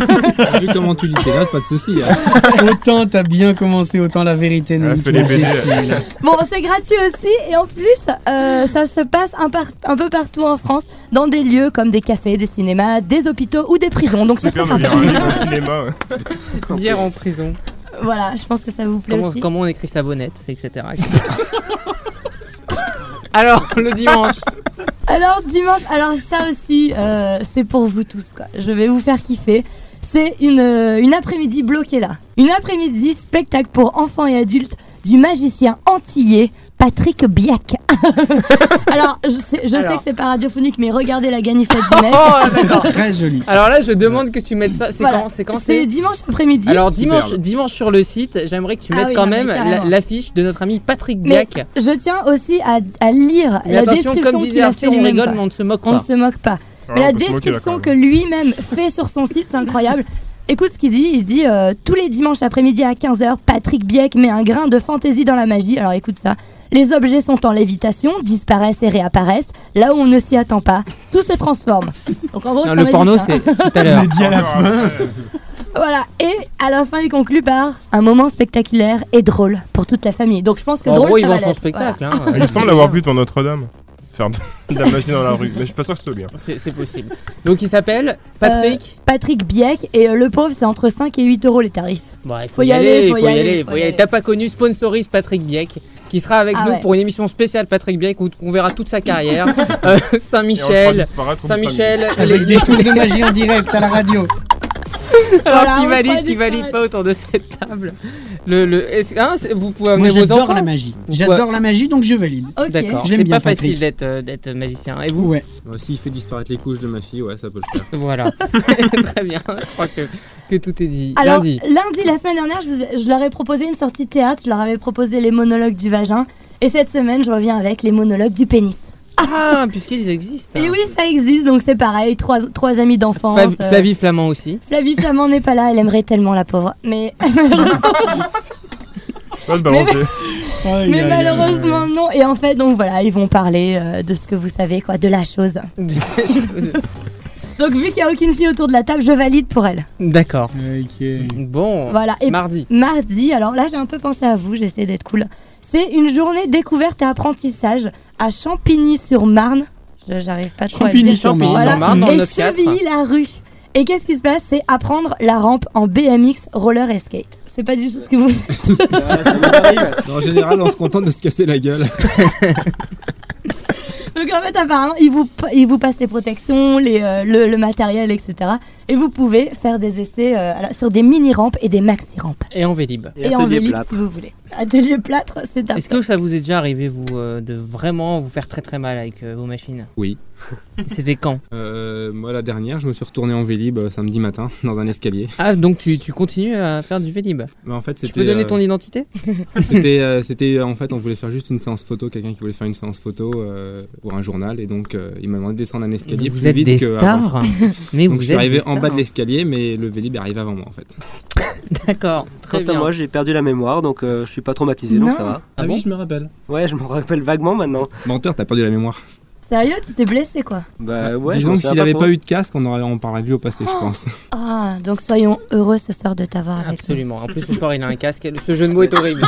Vu comment tu lis tes notes, pas de soucis. hein. Autant t'as bien commencé, autant la vérité Elle a Nelly, fait tu les m'as B D. déçu, là. Bon, c'est gratuit aussi et en plus, euh, ça se passe un, par- un peu partout en France dans des lieux comme des cafés, des cinémas, des hôpitaux ou des prisons. Donc c'est C'est très bien de lire sympa. un livre au cinéma. ouais. Hier en prison. Voilà, je pense que ça vous plaît Comment, aussi. comment on écrit sa bonnette, et cetera et cetera. Alors, le dimanche. Alors dimanche, alors ça aussi, euh, c'est pour vous tous quoi. Je vais vous faire kiffer. C'est une, euh, une après-midi bloquée là. Une après-midi spectacle pour enfants et adultes du magicien antillais Patrick Biac. Alors je sais, je Alors. sais que c'est pas radiophonique, mais regardez la ganifette du mec. Oh, d'accord. Très joli. Alors là, je demande que tu mettes ça. C'est Voilà. quand C'est quand C'est dimanche après-midi. Alors dimanche, Superbe. dimanche sur le site, j'aimerais que tu Ah mettes oui, quand non, mais même carrément. la- l'affiche de notre ami Patrick Mais Biac. je tiens aussi à, à lire Mais la attention, description comme qu'il disait a fait Arthur, on lui-même, rigole, quoi. mais on ne se moque On ne pas. se moque pas. Ah, Mais on la peut se moquer, là, description quand que même. lui-même fait sur son site, c'est incroyable. Écoute ce qu'il dit, il dit euh, tous les dimanches après-midi à quinze heures, Patrick Biac met un grain de fantaisie dans la magie. Alors écoute ça. Les objets sont en lévitation, disparaissent et réapparaissent. Là où on ne s'y attend pas, tout se transforme. Donc en gros, Non, c'est le magique, porno, hein. c'est tout à l'heure. Mais dit à la fin. Voilà. Et à la fin, il conclut par un moment spectaculaire et drôle pour toute la famille. Donc je pense que En drôle, gros, il ça vend va son l'être. spectacle. Voilà. hein. Il me semble l'avoir vu dans Notre-Dame. Faire de, de la magie dans la rue. Mais je suis pas sûr que ce soit bien. C'est c'est possible. Donc il s'appelle Patrick. Euh, Patrick Biac et euh, le pauvre, c'est entre cinq et huit euros les tarifs. Bon, il faut, faut y y aller, aller, il faut y aller, il faut y aller. T'as pas connu, sponsorise Patrick Biac, qui sera avec Ah nous ouais. pour une émission spéciale Patrick Biac où on verra toute sa carrière. Euh, Et on le fera Saint-Michel, disparaître au bout de cinq Saint-Michel, Avec les- des tours de magie en direct à la radio. alors Voilà, qui on valide, fera qui valide disparaître. pas autour de cette table. Le, le, est-ce- hein, c'est- vous pouvez Moi amener vos j'adore enfants. la magie. Vous J'adore pouvez- la magie donc je valide. Ok. D'accord, Je l'aime c'est bien, pas facile Patrick. d'être euh, d'être magicien. Et vous? Ouais. Moi, S'il fait disparaître les couches de ma fille, ouais, ça peut le faire. Voilà, très bien. Je crois que, que tout est dit. Alors, Lundi. la semaine dernière, je, vous ai- je leur ai proposé une sortie théâtre, je leur avais proposé les monologues du vagin. Et cette semaine, je reviens avec les monologues du pénis. Ah, puisqu'ils existent. Et oui, ça existe, donc c'est pareil, trois, trois amis d'enfance. Flav- euh, Flavie Flamand aussi. Flavie Flamand n'est pas là, elle aimerait tellement la pauvre. Mais, Pas de balancer. Aïe, mais aïe, malheureusement non. Et en fait, donc voilà, ils vont parler euh, de ce que vous savez, quoi, de la chose. Donc Donc vu qu'il n'y a aucune fille autour de la table, je valide pour elle. D'accord. Ok. Bon. Voilà. Et mardi. Mardi, alors là j'ai un peu pensé à vous, j'ai essayé d'être cool. C'est une journée découverte et apprentissage à Champigny-sur-Marne. Je- J'arrive pas trop à le dire. Champigny-sur-Marne. Voilà. Champigny-sur-Marne, dans le Et neuf quatre. Chevilly-la-Rue. Et qu'est-ce qui se passe? C'est apprendre la rampe en B M X roller et skate. C'est pas du tout ce que vous faites. En général, on se contente de se casser la gueule. Donc en fait, apparemment, ils vous, ils vous passent les protections, les, euh, le, le matériel, et cetera. Et vous pouvez faire des essais euh, alors, sur des mini-rampes et des maxi-rampes. Et en Vélib. Et, en Vélib, si vous voulez. Atelier plâtre, c'est top. Est-ce que ça vous est déjà arrivé, vous, euh, de vraiment vous faire très très mal avec euh, vos machines? Oui. C'était quand? Euh, moi, la dernière, je me suis retourné en Vélib euh, samedi matin dans un escalier. Ah, donc tu, tu continues à faire du Vélib? Mais en fait, Tu c'était. peux donner euh, ton identité? C'était, euh, c'était en fait, on voulait faire juste une séance photo, quelqu'un qui voulait faire une séance photo euh, pour un journal, et donc euh, il m'a demandé de descendre un escalier Mais vous plus êtes vite des que stars. avant. Mais donc vous je suis êtes arrivé des en bas de stars. l'escalier, mais le Vélib est arrivé avant moi en fait. D'accord, Quant très à bien. moi, j'ai perdu la mémoire, donc euh, je suis pas traumatisé, donc Non. ça va. Ah, oui, je me rappelle. Ouais, je me rappelle vaguement maintenant. Menteur, t'as perdu la mémoire. Sérieux, tu t'es blessé quoi? Bah ouais. Disons je que m'en s'il souviens avait trop. pas eu de casque, on aurait on parlerait de lui au passé, je pense. Ah, donc soyons heureux ce soir de t'avoir avec nous. Absolument. En plus, ce soir, il a un casque. Ce jeu de mots est horrible.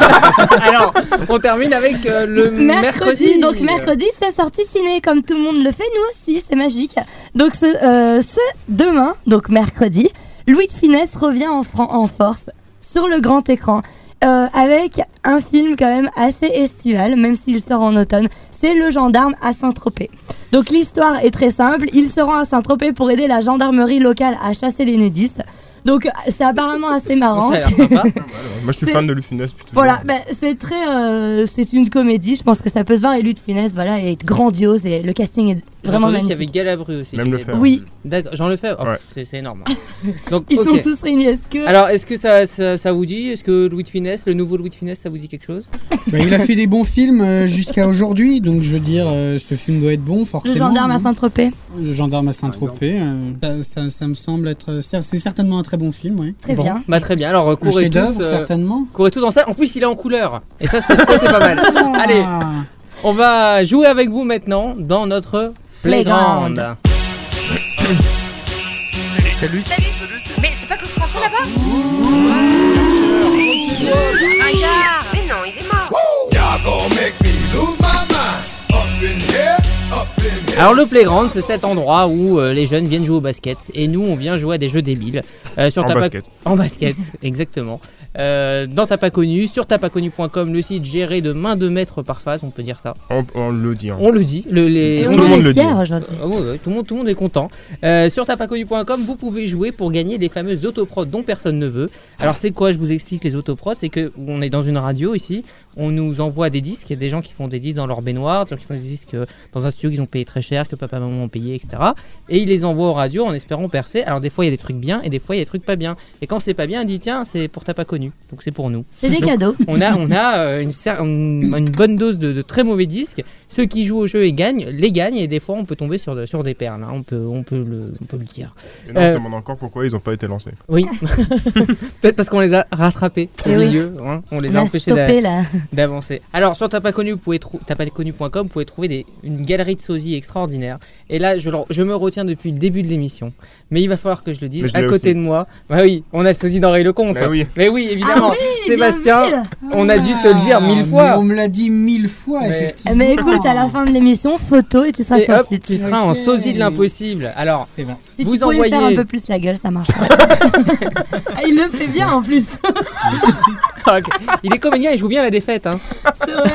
Alors, on termine avec euh, le mercredi. Mercredi, donc mercredi, c'est sortie ciné, comme tout le monde le fait, nous aussi, c'est magique. Donc ce, euh, ce demain, donc mercredi, Louis de Funès revient en, fran- en force sur le grand écran. Euh, avec un film quand même assez estival, même s'il sort en automne, c'est Le Gendarme à Saint-Tropez. Donc l'histoire est très simple, il se rend à Saint-Tropez pour aider la gendarmerie locale à chasser les nudistes. Donc c'est apparemment assez marrant. Ça a l'air sympa. Moi je suis C'est- fan de Louis de Funès. depuis toujours. Voilà, bah, c'est très, euh, c'est une comédie, je pense que ça peut se voir, et Louis de Funès, voilà, est grandiose et le casting est J'ai vraiment entendu qu'il y magnifique. avait Galabru aussi. Même qui le était- fait. Oui. D'accord, Jean Lefebvre. Oh, Ouais. c'est, c'est énorme. Donc, Ils ok. sont tous réunis. Est-ce que Alors, est-ce que ça, ça, ça vous dit? Est-ce que Louis de Funès, le nouveau Louis de Funès, ça vous dit quelque chose? Bah, il a fait des bons films euh, jusqu'à aujourd'hui, donc je veux dire, euh, ce film doit être bon, forcément. Le Gendarme à hein. Saint-Tropez? Le Gendarme à Saint-Tropez, euh, ça, ça- ça me semble être. C'est c'est certainement un très bon film, ouais. Très Bon, bien. bah très bien. Alors, euh, Un courez chef-d'œuvre, tous. euh, certainement. courez tous en salle. En plus, il est en couleur. Et ça, c'est, ça, c'est pas mal. Ah. Allez, on va jouer avec vous maintenant dans notre playground. Playground. Salut. Mais c'est pas Claude François là-bas? Regarde! Mais non, il est mort! Alors le playground, c'est cet endroit où euh, les jeunes viennent jouer au basket et nous on vient jouer à des jeux débiles euh, sur En T'as pas- basket. En basket, exactement. Euh, dans T'as pas connu, sur t'as pas connu point com, le site géré de main de maître par phase, on peut dire ça. On, on le dit. hein. On le dit. Le, les, Et Tout on le en monde est le dit. fiers aujourd'hui. Ah ouais, ouais, tout, le monde, tout le monde est content. Euh, sur t'as pas connu point com, vous pouvez jouer pour gagner les fameuses autoprods dont personne ne veut. Alors c'est quoi? Je vous explique les autoprods. C'est que on est dans une radio ici, on nous envoie des disques. Il y a des gens qui font des disques dans leur baignoire, des gens qui font des disques euh, dans un studio qu'ils ont payé très cher, que papa et maman ont payé, et cetera. Et ils les envoient aux radios en espérant percer. Alors des fois il y a des trucs bien et des fois il y a des trucs pas bien. Et quand c'est pas bien, on dit tiens, c'est pour t'as pas connu. Donc c'est pour nous. C'est des Donc, cadeaux. On a, on a euh, une, cer- une, une bonne dose de, de très mauvais disques. Ceux qui jouent au jeu et gagnent, les gagnent. Et des fois, on peut tomber sur, de- sur des perles. hein. On, peut, on, peut le, on peut le dire. Et non, Euh, je demande encore pourquoi ils n'ont pas été lancés. Oui. Peut-être parce qu'on les a rattrapés au Eh oui. milieu. hein. On les On a a empêchés d'a- stoppé là. d'avancer. Alors, sur t'as pas connu, vous pouvez trou- t'as pas connu point com, vous pouvez trouver des, une galerie de sosies extraordinaire. Et là, je, le- je me retiens depuis le début de l'émission. Mais il va falloir que je le dise. Mais je à l'ai côté aussi. de moi, bah oui, on a sosie d'Henri Lecomte. Mais oui. Mais oui, évidemment. Ah oui, Sébastien, bien on a dû te le dire mille Ah, fois. mais on me l'a dit mille fois, Mais- effectivement. Mais écoute, à la fin de l'émission, photo et tu seras Et sur le hop, site. tu seras en Ok. sosie de l'impossible. Alors, C'est vrai. Si vous tu pouvais lui faire un envoyez- peu plus la gueule, ça marchera. Ah, il le fait bien en plus. ok. Il est comédien, il joue bien la défaite. Hein. C'est vrai.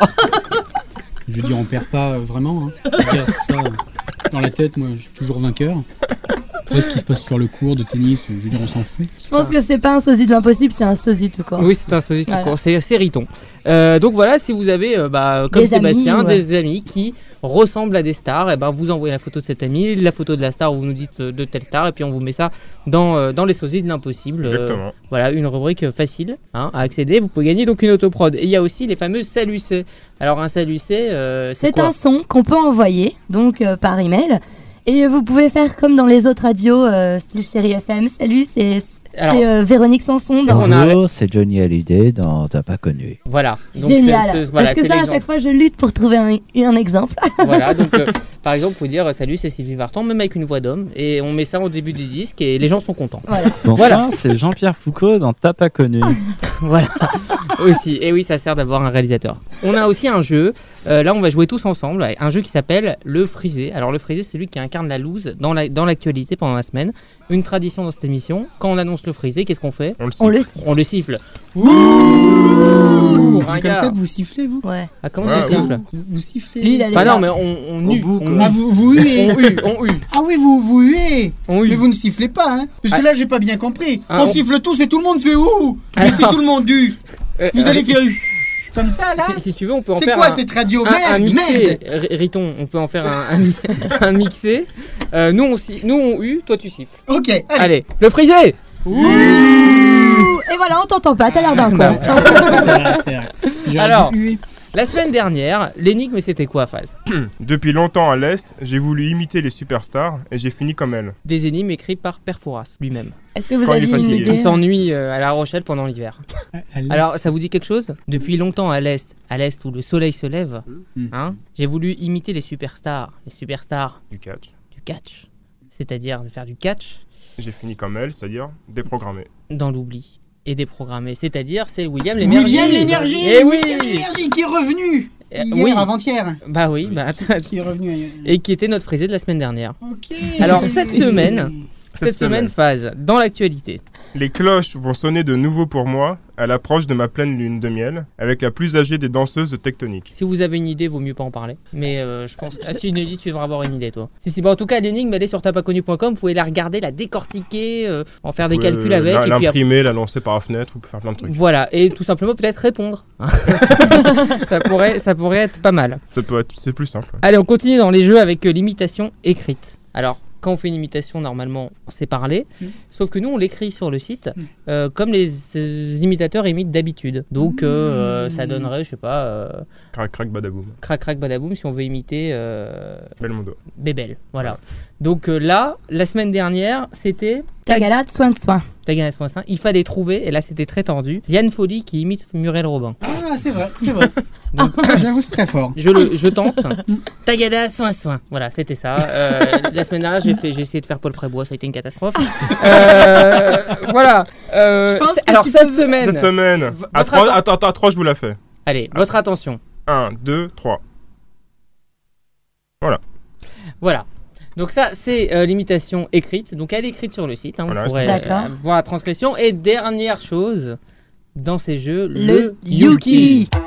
Je veux dire, on perd pas euh, vraiment. Hein. Je veux dire, ça, euh, dans la tête, moi, je suis toujours vainqueur. Après, ce qui se passe sur le cours de tennis, je veux dire, on s'en fout. Je pense que c'est pas un sosie de l'impossible, c'est un sosie tout court. Oui, c'est un sosie tout Voilà. court, c'est c'est Riton. Euh, donc voilà, si vous avez, euh, bah, comme Des amis, Sébastien, ouais. des amis qui ressemblent à des stars, et ben vous envoyez la photo de cet ami, la photo de la star où vous nous dites euh, de telle star, et puis on vous met ça dans, euh, dans les sosies de l'impossible. Euh, Exactement. voilà, une rubrique facile hein, à accéder. Vous pouvez gagner donc une autoprod. Et il y a aussi les fameux salucés. Alors un salucé, euh, c'est C'est quoi un son qu'on peut envoyer donc euh, par email. Et vous pouvez faire comme dans les autres radios, euh, style Chéri F M. Salut, c'est Alors, c'est, euh, Véronique Sanson. c'est Dans... qu'on a- Bonjour, c'est Johnny Hallyday dans T'as pas connu. Voilà. Donc, Génial. c'est- c'est- voilà, Parce que c'est ça, à l'exemple. chaque fois, je lutte pour trouver un, un exemple. Voilà, donc euh, Par exemple, vous pouvez dire salut, c'est Sylvie Vartan, même avec une voix d'homme, et on met ça au début du disque et les gens sont contents. Voilà. Enfin, Voilà. c'est Jean-Pierre Foucault dans T'as pas connu. Voilà. Aussi. Et oui, ça sert d'avoir un réalisateur. On a aussi un jeu. Euh, là, on va jouer tous ensemble. Un jeu qui s'appelle le Frisé. Alors, le Frisé, c'est celui qui incarne la loose dans la, dans l'actualité pendant la semaine. Une tradition dans cette émission. Quand on annonce le Frisé, qu'est-ce qu'on fait ? On le siffle. On le siffle. On le siffle. Ouh, C'est comme ça que vous sifflez, vous Ouais. Ah, comment Ah, tu siffles ? Vous, vous sifflez. Lui, il a les Bah non, gars. mais on, on hue. On Ah, hue. vous, vous huez. On hue. On hue. Ah oui, vous, vous huez. On hue. Mais vous ne sifflez pas, hein. Parce que Ah. là, j'ai pas bien compris. Ah, on, on- siffle tous et tout le monde fait ouh. Mais Alors- si tout le monde hue, Euh, vous euh, allez faire ouh. Comme ça, là. Si, si tu veux, on peut en C'est faire quoi un- cette radio un, Merde, un mixé. merde. R- Riton, on peut en faire un, un, mi- un mixé. Euh, nous, on, si- nous, on hue, toi, tu siffles. Ok, allez. Allez, le Frisé. Ouh. Et voilà, on t'entend pas, t'as l'air d'un Bah, con. C'est vrai, c'est vrai. J'aurais Alors, dû huer. la semaine dernière, l'énigme, c'était quoi, Faz ? Depuis longtemps à l'Est, j'ai voulu imiter les superstars et j'ai fini comme elles. Des énigmes écrites par Perforas lui-même, Est-ce que vous Quand il est aviez une fatigué. qui idée s'ennuie euh, à La Rochelle pendant l'hiver. À l'est. Alors, ça vous dit quelque chose ? Depuis longtemps à l'Est, à l'Est où le soleil se lève, Mm. hein, j'ai voulu imiter les superstars, les superstars Du catch. du catch. C'est-à-dire de faire du catch J'ai fini comme elles, c'est-à-dire déprogrammé. dans l'oubli et déprogrammé. C'est-à-dire, c'est William l'énergie. William l'énergie. Eh oui. William l'énergie qui est revenu. Euh, Hier, oui. avant-hier. Bah oui, bah, Qui est revenu. ailleurs. et qui était notre frisé de la semaine dernière. Ok. Alors, cette semaine, cette, Cette semaine, semaine. Phase, dans l'actualité. Les cloches vont sonner de nouveau pour moi à l'approche de ma pleine lune de miel avec la plus âgée des danseuses de Tectonique. Si vous avez une idée, vaut mieux pas en parler. Mais euh, je pense. Ah, si une idée, tu devrais avoir une idée, toi. Si, si, bah, en tout cas, l'énigme, elle est sur tapaconnu point com. Vous pouvez la regarder, la décortiquer, euh, en faire des Vous pouvez, calculs euh, avec. la- Et puis après- L'imprimer, la lancer par la fenêtre, vous pouvez faire plein de trucs. Voilà, et tout simplement peut-être répondre. ça, pourrait, ça pourrait être pas mal. Ça peut être, c'est plus simple. Allez, on continue dans les jeux avec euh, l'imitation écrite. Alors, quand on fait une imitation, normalement, c'est parlé. Mm. Sauf que nous, on l'écrit sur le site, Mm. euh, comme les euh, imitateurs imitent d'habitude. Donc, euh, euh, ça donnerait, je sais pas, euh, Crac, crac, badaboum. crac, crac, badaboum, si on veut imiter euh, Belmondo. Bébel. Voilà. Donc euh, là, la semaine dernière, c'était Tagala, soin de soin. Tagada S cinq. Il fallait trouver, et là, c'était très tendu, Yann Folly qui imite Muriel Robin. Ah, c'est vrai, c'est vrai. Donc, J'avoue, c'est très fort. Je, le, je tente. Tagada, soin, soin. Voilà, c'était ça. Euh, la semaine dernière, j'ai, fait, j'ai essayé de faire Paul Prébois, ça a été une catastrophe. Euh, voilà. Euh, Je pense c'est- que alors, tu cette peux- semaine. Cette semaine. V- À votre trois, atten- attends, attends, à trois, je vous la fais. Allez, votre attention. un, deux, trois. Voilà. Voilà. Donc ça, c'est euh, l'imitation écrite. Donc elle est écrite sur le site. Hein, Voilà, on pourrait D'accord. euh, voir la transcription. Et dernière chose, dans ces jeux, le, Le Yuki. Yuki.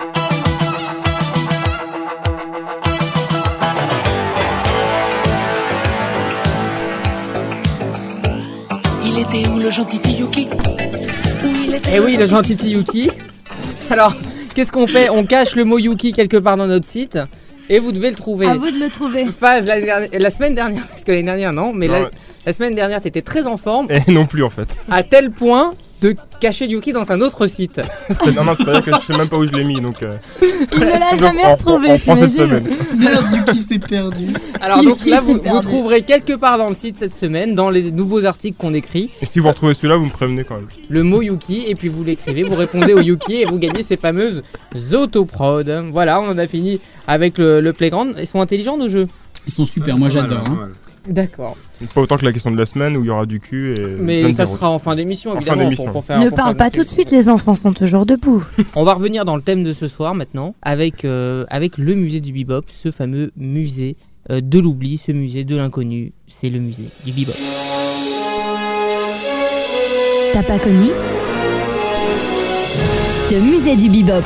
Il était où le gentil Yuki? Où il était Eh oui, le gentil petit Yuki. Alors, qu'est-ce qu'on fait? On cache le mot Yuki quelque part dans notre site. Et vous devez le trouver. À vous de le trouver. Phase, la, dernière- la semaine dernière, parce que l'année dernière, non, mais Non, la, ouais. la semaine dernière, t'étais très en forme, Et non plus en fait. à tel point de cacher le Yuki dans un autre site. C'est- Non, non, c'est-à-dire que je sais même pas où je l'ai mis donc. euh, Il ne l'a donc, jamais on- retrouvé, On, on prend cette t'imagines semaine. Merde, Yuki s'est perdu. Alors donc Yuki là, s'est vous, vous perdu. trouverez quelque part dans le site cette semaine, dans les nouveaux articles qu'on écrit, Et si vous retrouvez celui-là, vous me prévenez quand même. le mot Yuki, et puis vous l'écrivez, vous répondez au Yuki, et vous gagnez ces fameuses autoprod. Voilà, on en a fini avec le, le Playground. Ils sont intelligents nos jeux. Ils sont super, moi j'adore. hein. D'accord. Pas autant que la question de la semaine où il y aura du cul et. Mais plein de ça déroutes. sera en fin d'émission, En fin évidemment, d'émission. pour, pour faire. Ne pour parle faire pas notre- tout de suite, les enfants sont toujours debout. On va revenir dans le thème de ce soir maintenant, avec, euh, avec le musée du bebop, ce fameux musée euh, de l'oubli, ce musée de l'inconnu. C'est le musée du bebop. T'as pas connu? Le musée du bebop.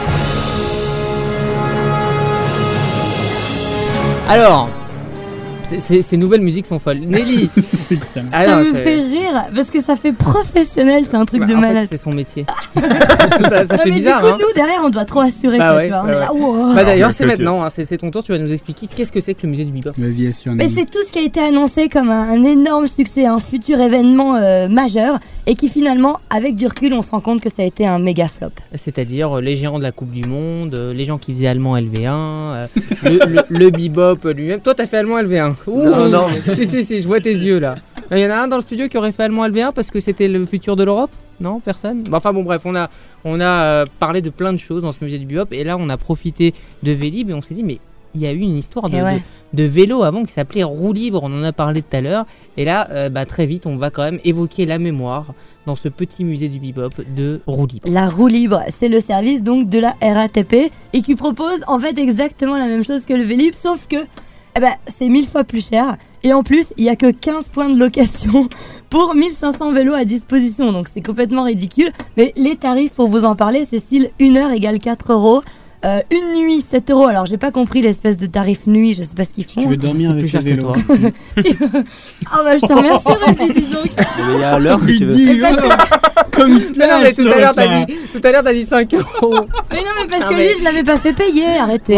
Alors, c'est- c'est- ces nouvelles musiques sont folles. Nelly. C'est que ça. Ah Ça non, me c'est- fait rire parce que ça fait professionnel, c'est un truc Bah, de en fait, malade. c'est son métier. ça ça Non, fait mais bizarre, du coup, hein. nous derrière, on doit trop assurer. Bah quoi, ouais, tu vois, on ouais, est là, ouais. wow. Bah d'ailleurs, Ah, c'est ok, ok. maintenant, hein, c'est c'est ton tour, tu vas nous expliquer qu'est-ce que c'est que le musée du bebop. Vas-y, assure Mais c'est tout ce qui a été annoncé comme un, un énorme succès, un futur événement euh, majeur, et qui finalement, avec du recul, on se rend compte que ça a été un méga flop. C'est-à-dire euh, les géants de la Coupe du Monde, euh, les gens qui faisaient allemand L V un, euh, le, le, le bebop lui-même. Toi, t'as fait allemand L V un. Ouh, Non, non. Si, si, si, je vois tes yeux là. Il y en a un dans le studio qui aurait fait allemand L V un parce que c'était le futur de l'Europe? Non, personne. Bah, enfin bon, bref, on a, on a euh, parlé de plein de choses dans ce musée du bebop, et là, on a profité de Vélib et on s'est dit, mais il y a eu une histoire de, Et ouais. de, de vélo avant qui s'appelait roue libre, on en a parlé tout à l'heure. Et là, euh, bah, très vite, on va quand même évoquer la mémoire dans ce petit musée du bebop de roue libre. La roue libre, c'est le service donc de la R A T P et qui propose en fait exactement la même chose que le Vélib, sauf que eh ben, c'est mille fois plus cher. Et en plus, il n'y a que quinze points de location pour mille cinq cents vélos à disposition. Donc c'est complètement ridicule. Mais les tarifs, pour vous en parler, c'est style une heure égale quatre euros. Euh, une nuit, sept euros. Alors j'ai pas compris l'espèce de tarif nuit, je sais pas ce qu'ils font. Tu veux dormir avec le vélo. Ah bah je te remercie, Rudy, dis donc. Il y a l'heure si tu veux. Rudy, comme cela. Non, mais tout à l'heure, t'as dit, tout à l'heure, t'as dit cinq euros. Mais non, mais parce Ah, que mais- lui, je l'avais pas fait payer, arrêtez.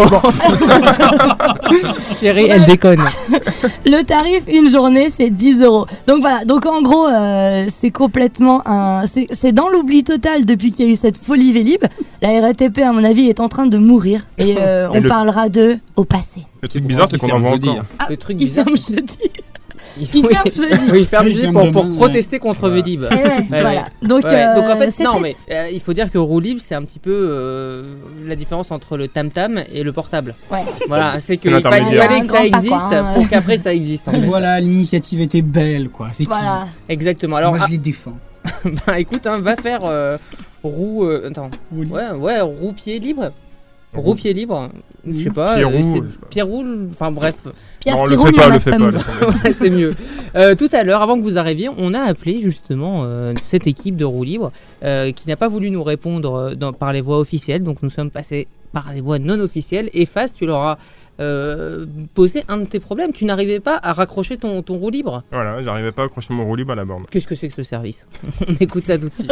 Chérie, elle déconne. Le tarif une journée c'est dix euros. Donc voilà, donc en gros euh, c'est complètement un... C'est, c'est dans l'oubli total depuis qu'il y a eu cette folie Vélib. La R A T P à mon avis est en train de mourir. Et euh, Et on le- parlera d'eux au passé. Le truc bizarre, c'est qu'on en voit encore. Ah, Le truc il bizarre. ferme jeudi. Il Il ferme jeudi. Oui, il ferme Oui, il jeudi ferme pour, pour demain, ouais. protester contre Vélib. Et ouais, voilà. Donc, Ouais, euh, donc en fait, c'est non, mais triste. euh, il faut dire que roue libre, c'est un petit peu euh, la différence entre le tam-tam et le portable. Ouais. Voilà, c'est C'est qu'il fallait, il l'intermédiaire. fallait Un que grand ça pas, existe quoi, hein. pour qu'après ça existe. En fait. Voilà, l'initiative était belle, quoi. C'est Voilà. Exactement. qui Alors, Moi, ah, je les défends. bah écoute, hein, va faire euh, roue. euh, attends. Roue libre. Ouais, ouais, roue pied libre. Roue pied libre. Je sais pas. Pied euh, roux, c'est- je sais pas. Pied roule. Enfin bref. Pierre Non, qui le roule, fais il pas, en a le fais pas. mousse. le fais pas. Ouais, c'est mieux. Euh, tout à l'heure, avant que vous arriviez, on a appelé justement euh, cette équipe de roue libre euh, qui n'a pas voulu nous répondre euh, dans- par les voies officielles. Donc nous sommes passés par les voies non officielles. Et Faz, tu leur as euh, posé un de tes problèmes. Tu n'arrivais pas à raccrocher ton, ton roue libre. Voilà, j'arrivais pas à accrocher mon roue libre à la borne. Qu'est-ce que c'est que ce service? On écoute ça tout de suite.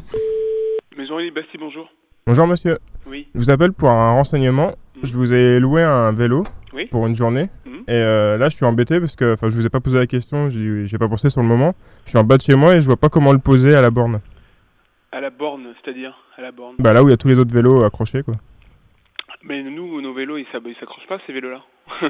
Maison Élie Bastille, bonjour. Bonjour monsieur. Oui. Je vous appelle pour un renseignement. Je vous ai loué un vélo Oui. pour une journée. Mhm. Et euh, là, je suis embêté parce que enfin, je vous ai pas posé la question, j'ai j'ai pas pensé sur le moment. Je suis en bas de chez moi et je vois pas comment le poser à la borne. À la borne, c'est-à-dire à la borne. Bah là où il y a tous les autres vélos accrochés quoi. Mais nous, nos vélos, ils s'ab- ils s'accrochent pas, ces vélos-là.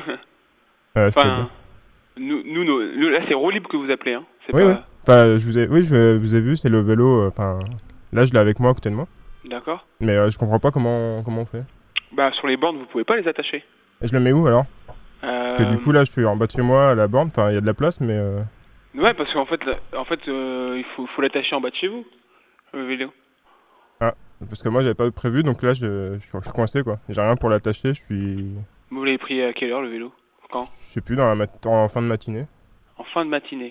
Euh, Enfin, c'est-à-dire. nous, nous, nos- nous, là, c'est roue libre que vous appelez, hein. C'est Oui, pas... oui. Enfin, je vous ai, oui, je vous ai vu, c'est le vélo. euh, Enfin, là, je l'ai avec moi à côté de moi. D'accord. Mais euh, je comprends pas comment, comment on fait. Bah, sur les bornes, vous pouvez pas les attacher. Et je le mets où alors Euh... Parce que du coup, là, je suis en bas de chez moi à la borne. Enfin, il y a de la place, mais. euh, Ouais, parce qu'en fait, là- en fait, euh, il faut, faut l'attacher en bas de chez vous, le vélo. Ah, parce que moi, j'avais pas prévu, donc là, je, je, suis- je suis coincé quoi. J'ai rien pour l'attacher, je suis. Vous l'avez pris à quelle heure, le vélo? Quand? Je sais plus, dans la mat- en fin de matinée. En fin de matinée.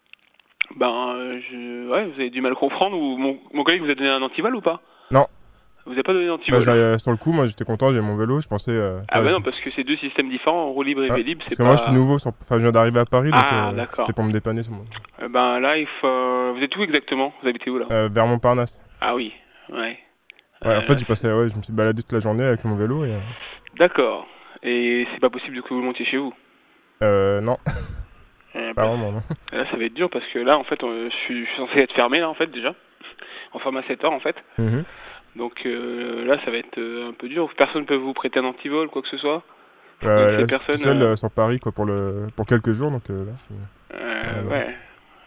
Ben, euh, je... ouais, vous avez du mal à comprendre, ou mon, mon collègue vous a donné un antival ou pas? Non. Vous avez pas donné Bah, d'antival? j'ai- sur le coup, moi, j'étais content, j'ai mon vélo, je pensais. euh, Ah enfin, bah je- non, parce que c'est deux systèmes différents, roue libre et Ah, Vélib, c'est Parce que pas... moi, je suis nouveau, sur... enfin, je viens d'arriver à Paris, donc Ah, euh, d'accord. c'était pour me dépanner sur mon. Euh, ben là, il faut... euh, vous êtes où exactement? Vous habitez où là? Euh, vers Montparnasse. Ah oui, ouais. Ouais, Euh, en fait, j'ai passé, ouais, je me suis baladé toute la journée avec mon vélo et. euh, D'accord. Et c'est pas possible que vous montiez chez vous? Euh, non. Euh, Pas bah, vraiment, non. Là, ça va être dur parce que là, en fait, euh, je suis, je suis censé être fermé là, en fait, déjà. On ferme à sept heures, en fait. Mhm. Donc euh, là, ça va être euh, un peu dur. Personne ne peut vous prêter un antivol, quoi que ce soit. Euh, Donc, là, ces je suis personnes, tout seul euh, euh, sur Paris quoi, pour, le... pour quelques jours, donc euh, là, je suis... Euh, Ouais, ouais.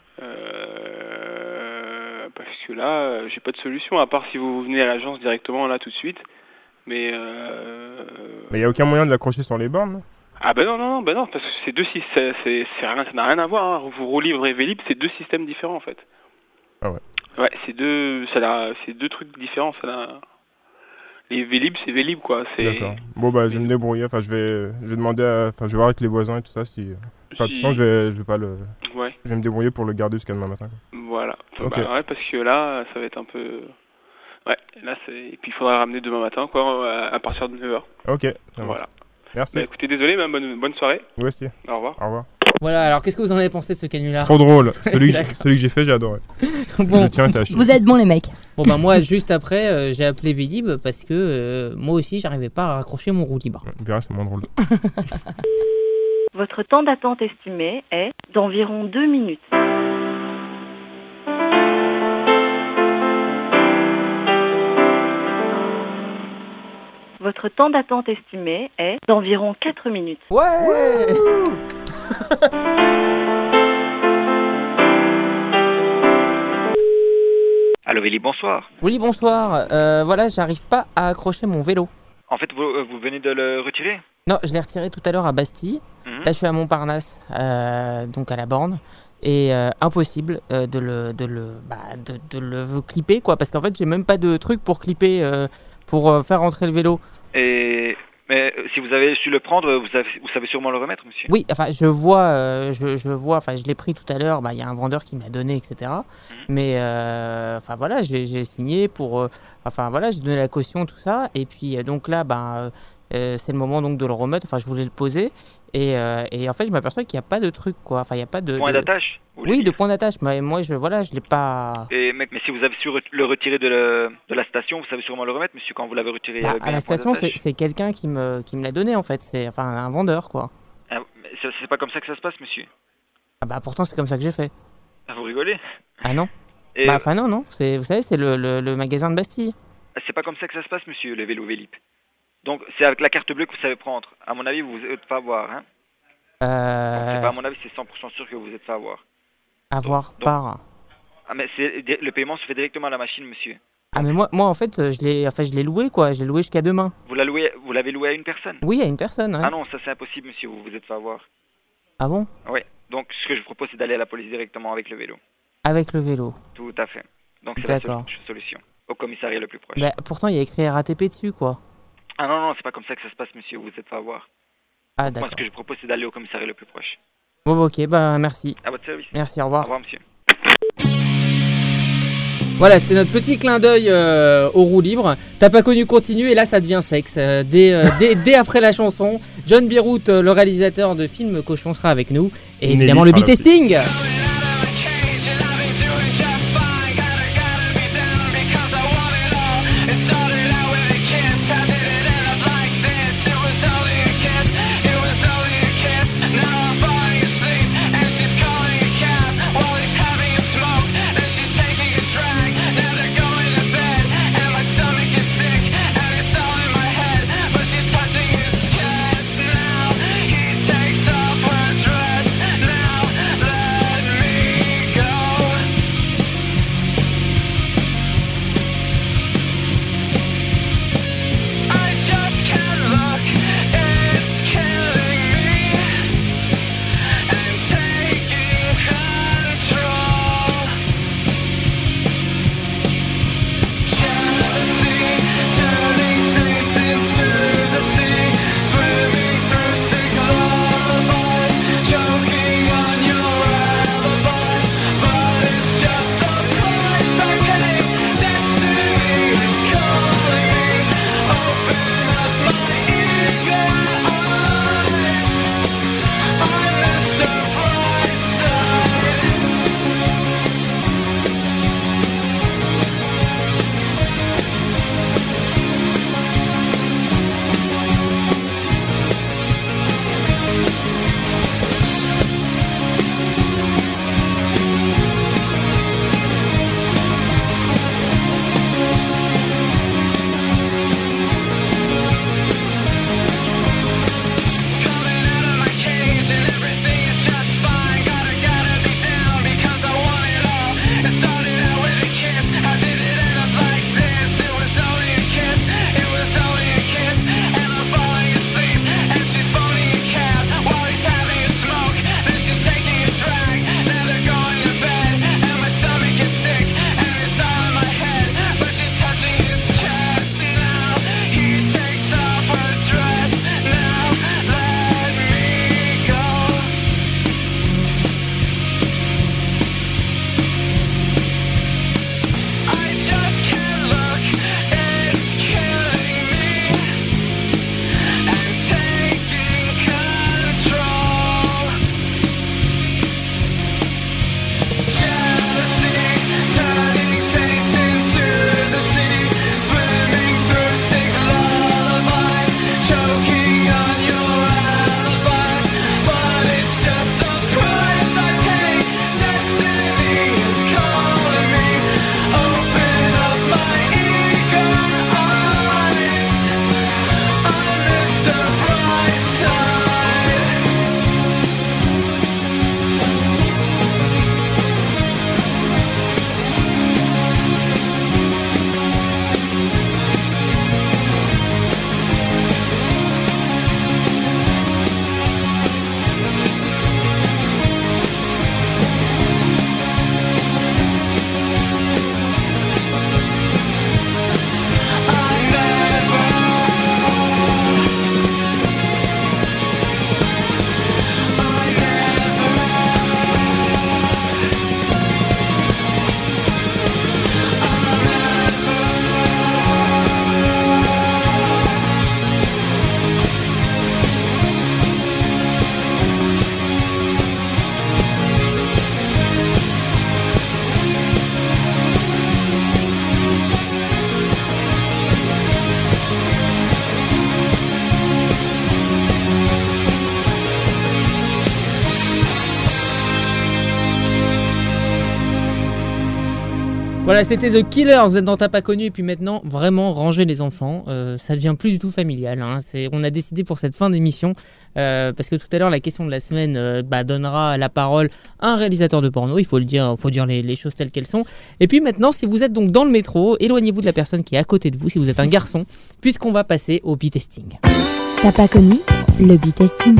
Euh, parce que là, euh, j'ai pas de solution, à part si vous venez à l'agence directement, là, tout de suite. Mais... Euh... Mais il n'y a aucun moyen de l'accrocher sur les bornes, non? Ah bah non, non, non, bah non, parce que c'est deux systèmes, c'est, c'est, c'est rien, ça n'a rien à voir, hein. Vous roue libre et Vélib, c'est deux systèmes différents, en fait. Ah ouais. Ouais, c'est deux, ça n'a- c'est deux trucs différents, ça n'a... Les Vélib, c'est Vélib, quoi, c'est... D'accord. Bon, bah, je vais me débrouiller. Enfin, je vais, je vais demander à... Enfin, je vais voir avec les voisins et tout ça si... Enfin, de toute Si- façon, je vais, je vais pas le... Ouais. Je vais me débrouiller pour le garder jusqu'à demain matin. quoi. Voilà. Ok. Bah ouais, parce que là, ça va être un peu... Ouais, là, c'est... Et puis il faudra ramener demain matin, quoi, à, à partir de neuf heures. Ok, ça marche. Voilà. Merci. Bah écoutez, désolé, mais bonne, bonne soirée. Vous aussi. Au revoir. Au revoir. Voilà, alors qu'est-ce que vous en avez pensé de ce canular? Trop drôle. Celui que, D'accord. celui que j'ai fait, j'ai adoré. Bon. Le tien était à chier. Vous êtes bons les mecs. Bon bah moi juste après euh, j'ai appelé Vélib parce que euh, moi aussi j'arrivais pas à raccrocher mon roue libre. On verra, c'est moins drôle. Votre temps d'attente estimé est d'environ deux minutes. Votre temps d'attente estimé est d'environ quatre minutes. Ouais. Allô Vélib, bonsoir. Oui bonsoir, euh, voilà j'arrive pas à accrocher mon vélo. En fait, vous, euh, vous venez de le retirer? Non, je l'ai retiré tout à l'heure à Bastille. Mhm. Là, je suis à Montparnasse, euh, donc à la borne. Et euh, impossible euh, de, le, de, le, bah, de, de le clipper, quoi. Parce qu'en fait, j'ai même pas de truc pour clipper, euh, pour euh, faire rentrer le vélo. Et mais euh, si vous avez su le prendre, vous, avez, vous savez sûrement le remettre, monsieur. Oui, enfin, je vois, euh, je, je vois, enfin, je l'ai pris tout à l'heure. Bah, il y a un vendeur qui me l'a donné, et cetera. Mhm. Mais, euh, enfin voilà, j'ai, j'ai signé pour, euh, enfin voilà, j'ai donné la caution, tout ça. Et puis euh, donc là, bah, euh, c'est le moment donc de le remettre. Enfin, je voulais le poser. Et, euh, et en fait, je m'aperçois qu'il n'y a pas de truc, quoi. Enfin, il n'y a pas de. Point de... d'attache? Oui, de point d'attache. Mais moi, je, voilà, je l'ai pas. Et, mais, mais si vous avez su re- le retirer de, le, de la station, vous savez sûrement le remettre, monsieur, quand vous l'avez retiré. Bah, euh, bien à la un point station, c'est, d'attache. c'est quelqu'un qui me, qui me l'a donné, en fait. C'est enfin un vendeur, quoi. Ah, mais c'est, c'est pas comme ça que ça se passe, monsieur. Ah bah pourtant, c'est comme ça que j'ai fait. Ah, vous rigolez? Ah non. Et, Bah euh, enfin non, non. C'est, vous savez, c'est le, le, le magasin de Bastille. c'est pas comme ça que ça se passe, monsieur, le vélo Vélib. Donc, c'est avec la carte bleue que vous savez prendre. À mon avis, vous vous êtes pas avoir, hein. Euh, C'est pas à mon avis, c'est cent pour cent sûr que vous êtes pas avoir. avoir par. Ah, mais c'est, le paiement se fait directement à la machine, monsieur. Ah mais moi, moi en fait, je l'ai, enfin, je l'ai loué, quoi. Je l'ai loué jusqu'à demain. Vous, la louez, vous l'avez loué à une personne? Oui, à une personne. Ouais. Ah non, ça c'est impossible, monsieur, vous vous êtes pas avoir. Ah bon? Oui, donc ce que je vous propose, c'est d'aller à la police directement avec le vélo. Avec le vélo. Tout à fait. Donc c'est la D'accord. seule solution. Au commissariat le plus proche. Bah, pourtant, il y a écrit R A T P dessus, quoi. Ah non, non, c'est pas comme ça que ça se passe, monsieur, vous êtes pas avoir. Ah Moi, d'accord. ce que je propose, c'est d'aller au commissariat le plus proche. Bon, bah, ok, bah merci. À votre service. Merci, au revoir. Au revoir, monsieur. Voilà, c'était notre petit clin d'œil euh, aux roues libres. T'as pas connu continue et là ça devient sexe. Euh, dès, euh, dès, dès après la chanson, John Bierut, euh, le réalisateur de film Cochon, sera avec nous. Et évidemment le Nelly sera là B-testing. Voilà, c'était The Killers, vous êtes dans T'as pas connu. Et puis maintenant, vraiment, rangez les enfants. Euh, ça devient plus du tout familial. Hein. C'est, on a décidé pour cette fin d'émission, euh, parce que tout à l'heure, la question de la semaine euh, bah, donnera la parole à un réalisateur de porno. Il faut le dire, faut dire les, les choses telles qu'elles sont. Et puis maintenant, si vous êtes donc dans le métro, éloignez-vous de la personne qui est à côté de vous, si vous êtes un garçon, puisqu'on va passer au B-testing. T'as pas connu le B-testing?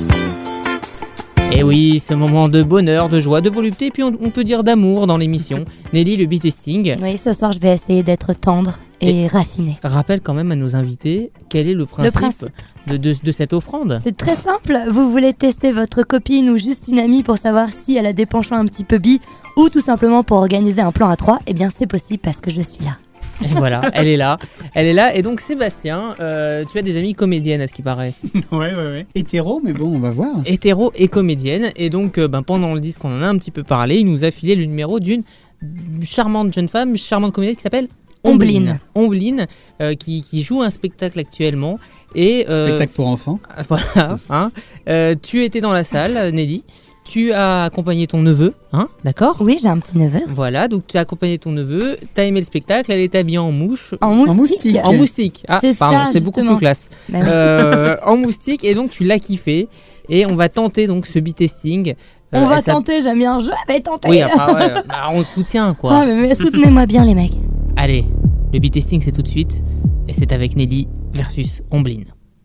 Et oui, ce moment de bonheur, de joie, de volupté, et puis on, on peut dire d'amour dans l'émission. Nelly, le B-testing. Oui, ce soir, je vais essayer d'être tendre et, et raffiné. Rappelle quand même à nos invités quel est le principe, le principe. De, de, de cette offrande. C'est très simple. Vous voulez tester votre copine ou juste une amie pour savoir si elle a des penchants un petit peu bi, ou tout simplement pour organiser un plan à trois, eh bien c'est possible parce que je suis là. Et voilà, elle est là. Elle est là. Et donc, Sébastien, euh, tu as des amies comédiennes, à ce qui paraît. Ouais, ouais, ouais. Hétéro, mais bon, on va voir. Hétéro et comédienne. Et donc, euh, ben, pendant le disque, on en a un petit peu parlé. Il nous a filé le numéro d'une charmante jeune femme, charmante comédienne qui s'appelle Ombline. Ombline, euh, qui, qui joue un spectacle actuellement. Et, euh, spectacle pour enfants. Voilà. Hein. Euh, tu étais dans la salle, Nelly. Tu as accompagné ton neveu, hein, d'accord? Oui, j'ai un petit neveu. Voilà, donc tu as accompagné ton neveu, tu as aimé le spectacle, elle est habillée en mouche. En moustique. En moustique. En moustique. Ah, c'est pardon, ça, c'est beaucoup plus classe. Bah oui. euh, en moustique, et donc tu l'as kiffé. Et on va tenter donc ce B-testing. On euh, va tenter, j'aime bien, je vais tenter. Oui, enfin, ouais, bah, on te soutient, quoi. Ah, mais, mais soutenez-moi bien, les mecs. Allez, le B-testing, c'est tout de suite. Et c'est avec Nelly versus Ombline.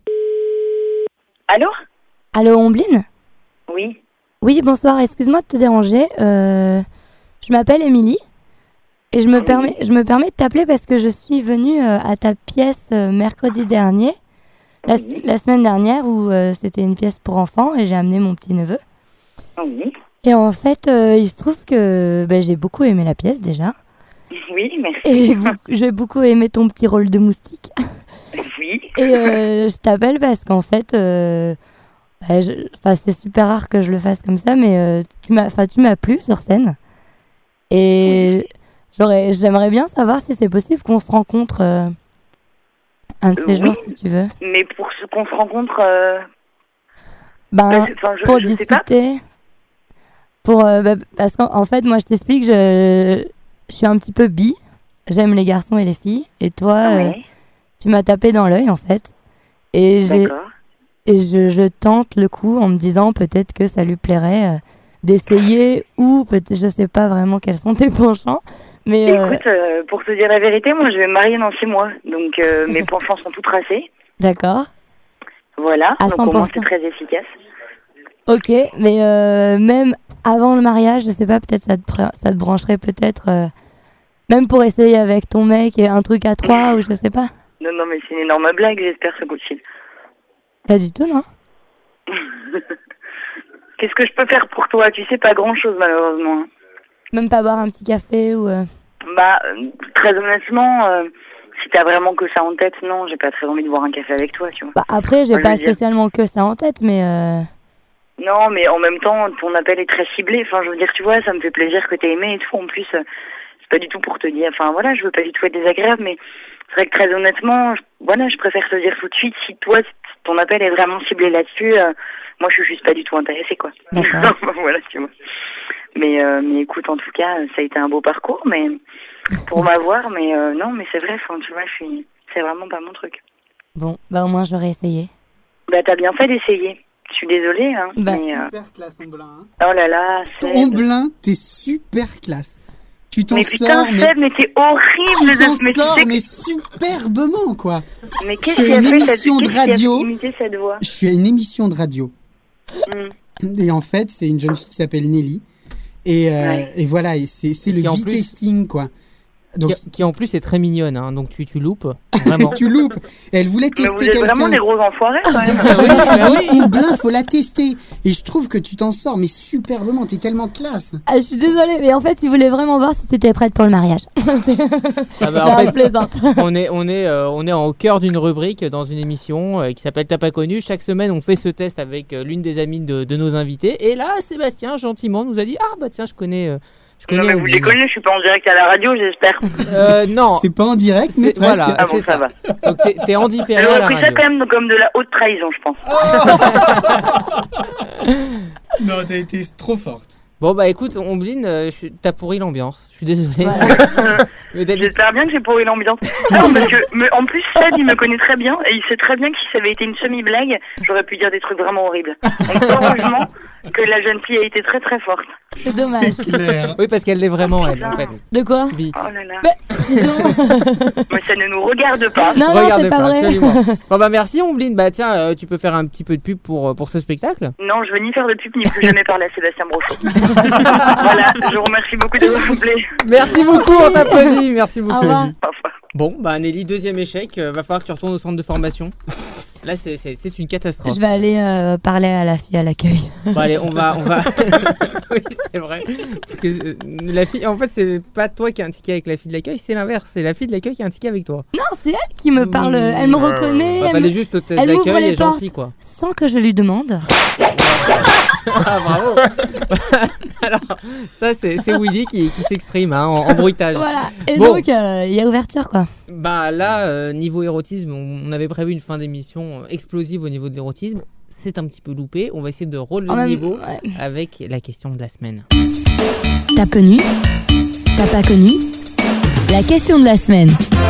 Allô? Allô, Ombline? Oui. Oui, bonsoir, excuse-moi de te déranger. Euh, je m'appelle Émilie et je me, oui. permets, je me permets de t'appeler parce que je suis venue euh, à ta pièce euh, mercredi dernier, la, oui. la semaine dernière, où euh, c'était une pièce pour enfants et j'ai amené mon petit-neveu. Oui. Et en fait, euh, il se trouve que bah, j'ai beaucoup aimé la pièce déjà. Oui, merci. Et j'ai, beaucoup, j'ai beaucoup aimé ton petit rôle de moustique. Oui. Et euh, je t'appelle parce qu'en fait... Euh, Bah, je, c'est super rare que je le fasse comme ça, mais euh, tu m'as, tu m'as plu sur scène. Et oui. j'aurais, j'aimerais bien savoir si c'est possible qu'on se rencontre euh, un de ces oui. jours, si tu veux. Mais pour ce qu'on se rencontre... Euh... Ben, enfin, je, pour je discuter. Pour, euh, bah, parce qu'en en fait, moi, je t'explique, je, je suis un petit peu bi. J'aime les garçons et les filles. Et toi, oui. euh, tu m'as tapé dans l'œil, en fait. Et j'ai... D'accord. Et je, je tente le coup en me disant peut-être que ça lui plairait euh, d'essayer ou peut-être, je sais pas vraiment quels sont tes penchants. Mais écoute, euh... Euh, pour te dire la vérité, moi je vais me marier dans six mois. Donc euh, mes penchants sont tout tracés. D'accord. Voilà, à donc cent pour cent. Au moins c'est très efficace. Ok, mais euh, même avant le mariage, je sais pas, peut-être ça te, ça te brancherait peut-être, euh, même pour essayer avec ton mec un truc à trois ou je sais pas. Non, non, mais c'est une énorme blague, j'espère, ce coup de fil. Pas du tout, non. Qu'est-ce que je peux faire pour toi? Tu sais, pas grand-chose, malheureusement. Même pas boire un petit café ou... Euh... Bah, très honnêtement, euh, si t'as vraiment que ça en tête, non, j'ai pas très envie de boire un café avec toi, tu vois. Bah, après, j'ai enfin, pas spécialement dire... que ça en tête, mais... Euh... Non, mais en même temps, ton appel est très ciblé. Enfin, je veux dire, tu vois, ça me fait plaisir que t'aies aimé et tout. En plus, euh, c'est pas du tout pour te dire... Enfin, voilà, je veux pas du tout être désagréable, mais... C'est vrai que très honnêtement, je, voilà, je préfère te dire tout de suite, si toi, ton appel est vraiment ciblé là-dessus, euh, moi je suis juste pas du tout intéressée, quoi. Voilà, tu vois. Mais, euh, mais écoute, en tout cas, ça a été un beau parcours, mais pour m'avoir, mais euh, non, mais c'est vrai, enfin, tu vois, je suis, c'est vraiment pas mon truc. Bon, bah au moins j'aurais essayé. Bah t'as bien fait d'essayer. Je suis désolée, hein. Bah, mais, super euh... classe, Omblin. Hein. Oh là là, c'est... Omblin, t'es super classe. Tu t'en mais sors, putain, mais... Seb, mais t'es horrible. Tu t'en mais sors, tu sais mais que... superbement, quoi. Mais qu'est-ce qu'il y a une fait émission cette... de radio. Imiter cette voix. Je suis à une émission de radio. Mm. Et en fait, c'est une jeune fille qui s'appelle Nelly. Et, euh, ouais. et voilà, et c'est, c'est le B-testing, quoi. Donc, qui, qui en plus est très mignonne, hein, donc tu, tu loupes, vraiment. Tu loupes. Et elle voulait tester quelqu'un. Mais vous êtes vraiment des gros enfoirés, quand même. Oui, Omblin, faut la tester. Et je trouve que tu t'en sors, mais superbement, t'es tellement classe. Ah, je suis désolée, mais en fait, il voulait vraiment voir si t'étais prête pour le mariage. Ah bah, en fait, je plaisante. On est, on est, euh, on est au cœur d'une rubrique dans une émission euh, qui s'appelle T'as pas connu. Chaque semaine, on fait ce test avec euh, l'une des amies de, de nos invités. Et là, Sébastien, gentiment, nous a dit ah bah tiens, je connais. Euh, Je connais non mais vous les connaissez, je suis pas en direct à la radio, j'espère. Euh, non. C'est pas en direct, mais c'est, presque. Voilà, ah bon, c'est ça, ça va. Donc t'es, t'es en différé Alors, à la on a pris radio. ça quand même comme de la haute trahison, je pense. Non, t'as été trop forte. Bon bah écoute, Ombline, euh, t'as pourri l'ambiance. Je suis désolé. Mais j'espère bien que j'ai pourri l'ambiance. Non, parce que, mais en plus, Sad, il me connaît très bien et il sait très bien que si ça avait été une semi-blague, j'aurais pu dire des trucs vraiment horribles. Donc, heureusement que la jeune fille a été très très forte. C'est dommage. Oui, parce qu'elle l'est vraiment, elle, en fait. De quoi? Bi. Oh là là. Mais, mais ça ne nous regarde pas. Non, non, Regarde c'est pas vrai. absolument. Bon, bah, merci, Omblin. Bah, tiens, euh, tu peux faire un petit peu de pub pour, pour ce spectacle? Non, je veux ni faire de pub, ni plus jamais parler à Sébastien Brochet. Voilà, je vous remercie beaucoup de vous appeler. Merci beaucoup, on t'applaudit. Merci beaucoup. Au revoir. Bon, bah, Nelly, deuxième échec. Euh, va falloir que tu retournes au centre de formation. Là, c'est, c'est, c'est une catastrophe. je vais aller euh, parler à la fille à l'accueil. Bon, allez, on va. On va... oui, c'est vrai. Parce que euh, la fille, en fait, c'est pas toi qui as un ticket avec la fille de l'accueil, c'est l'inverse. C'est la fille de l'accuil qui a un ticket avec toi. Non, c'est elle qui me parle. Elle me reconnaît. Bah, elle fallait me- juste hôtesse elle m'ouvre d'accueil les et gentil, portes quoi. Sans que je lui demande. Ah, bravo. Alors, ça, c'est, c'est Willy qui, qui s'exprime hein, en, en bruitage. Voilà. Et Bon. donc, euh, il y a ouverture, quoi. Bah là, euh, niveau érotisme, on, on avait prévu une fin d'émission euh, explosive au niveau de l'érotisme. C'est un petit peu loupé. On va essayer de relever En le même- niveau ouais. avec la question de la semaine. T'as connu? T'as pas connu? La question de la semaine.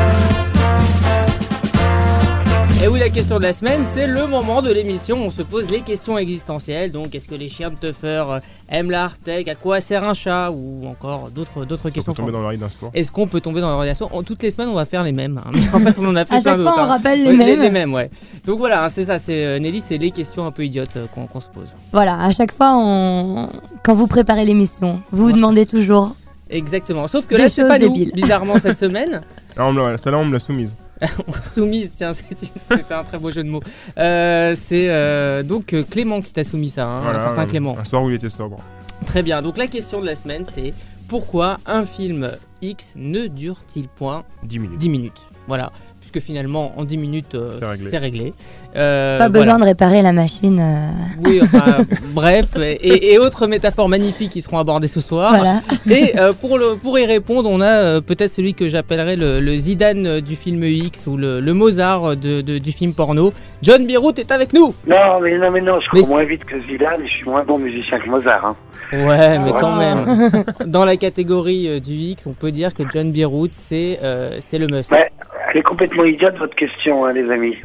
Et oui, la question de la semaine, c'est le moment de l'émission où on se pose les questions existentielles. Donc, est-ce que les chiens de Tuffer euh, aiment la Artec? À quoi sert un chat? Ou encore d'autres, d'autres questions. tomber dans l'oreille d'un soir. Est-ce qu'on peut tomber dans l'oreille d'un soir? En- Toutes les semaines, on va faire les mêmes. hein. Mais en fait, on en a fait À plein chaque d'autres. fois, on hein. rappelle les Ouais, mêmes. Les, mêmes, ouais. Donc voilà, hein, c'est ça. C'est, euh, Nelly, c'est les questions un peu idiotes euh, qu'on, qu'on se pose. Voilà, à chaque fois, on... quand vous préparez l'émission, vous vous demandez toujours. Exactement. Sauf que Des là, c'est choses pas nous, débiles. bizarrement, cette semaine. Alors, on me l'a- celle-là, on me l'a soumise. Soumise, tiens, c'est- c'était un très beau jeu de mots. Euh, c'est euh, donc euh, Clément qui t'a soumis ça, hein, Voilà, un certain un- Clément. Un soir où il était sobre. Très bien, donc la question de la semaine c'est pourquoi un film X ne dure-t-il point dix minutes dix minutes. Voilà, puisque finalement en dix minutes euh, C'est réglé. c'est réglé. Euh, Pas besoin voilà. de réparer la machine. euh, Oui, enfin, bref, et, et autres métaphores magnifiques qui seront abordées ce soir. Voilà. Et euh, pour, le, pour y répondre, on a euh, peut-être celui que j'appellerais le, le Zidane euh, du film X ou le, le Mozart de, de- du film porno. John Bierut est avec nous. Non, mais non, mais non, je Mais cours moins vite que Zidane et je suis moins bon musicien que Mozart. Hein. Ouais, mais Ah. quand même. Dans la catégorie euh, du X, on peut dire que John Bierut, c'est euh, c'est le must. Ouais, elle est complètement idiote votre question, hein, les amis.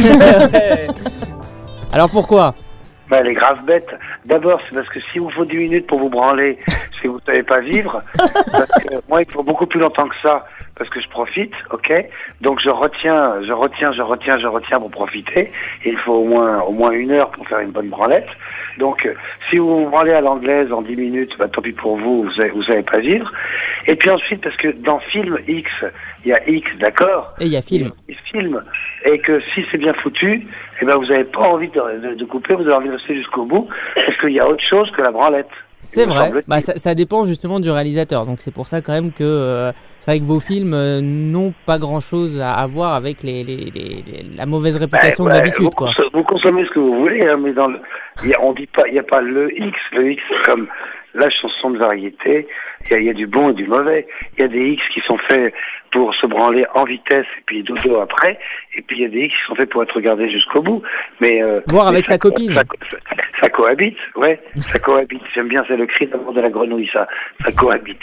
Alors pourquoi? Bah, elle est grave bête. D'abord, c'est parce que si vous faut dix minutes pour vous branler, c'est que vous savez pas vivre. Parce que moi, il faut beaucoup plus longtemps que ça, parce que je profite, ok. Donc je retiens, je retiens, je retiens, je retiens pour profiter. Et il faut au moins, au moins une heure pour faire une bonne branlette. Donc, euh, si vous vous branlez à l'anglaise en dix minutes, bah, tant pis pour vous, vous savez, vous savez pas vivre. Et puis ensuite, parce que dans film X, il y a X, d'accord. Et il y a film. Il y a film. Et que si c'est bien foutu, eh ben vous avez pas envie de, de, de couper, vous avez envie de rester jusqu'au bout, parce qu'il y a autre chose que la branlette. C'est Il me vrai, semble-t-il. bah, ça, ça dépend justement du réalisateur. Donc c'est pour ça quand même que euh, c'est vrai que vos films euh, n'ont pas grand-chose à, à voir avec les, les, les- les- la mauvaise réputation Ouais, de ouais, l'habitude, vous, quoi. conso- vous consommez ce que vous voulez, hein, mais dans le, il y a, on dit pas, il n'y a pas le X. Le X, c'est comme la chanson de variété. Il y, a, il y a du bon et du mauvais. Il y a des X qui sont faits pour se branler en vitesse et puis dodo après. Et puis il y a des X qui sont faits pour être regardés jusqu'au bout. Mais euh, Voir mais avec ça- sa copine. Ça, ça- ça cohabite, ouais. Ça cohabite. J'aime bien, c'est le cri d'amour de la grenouille, ça. Ça cohabite.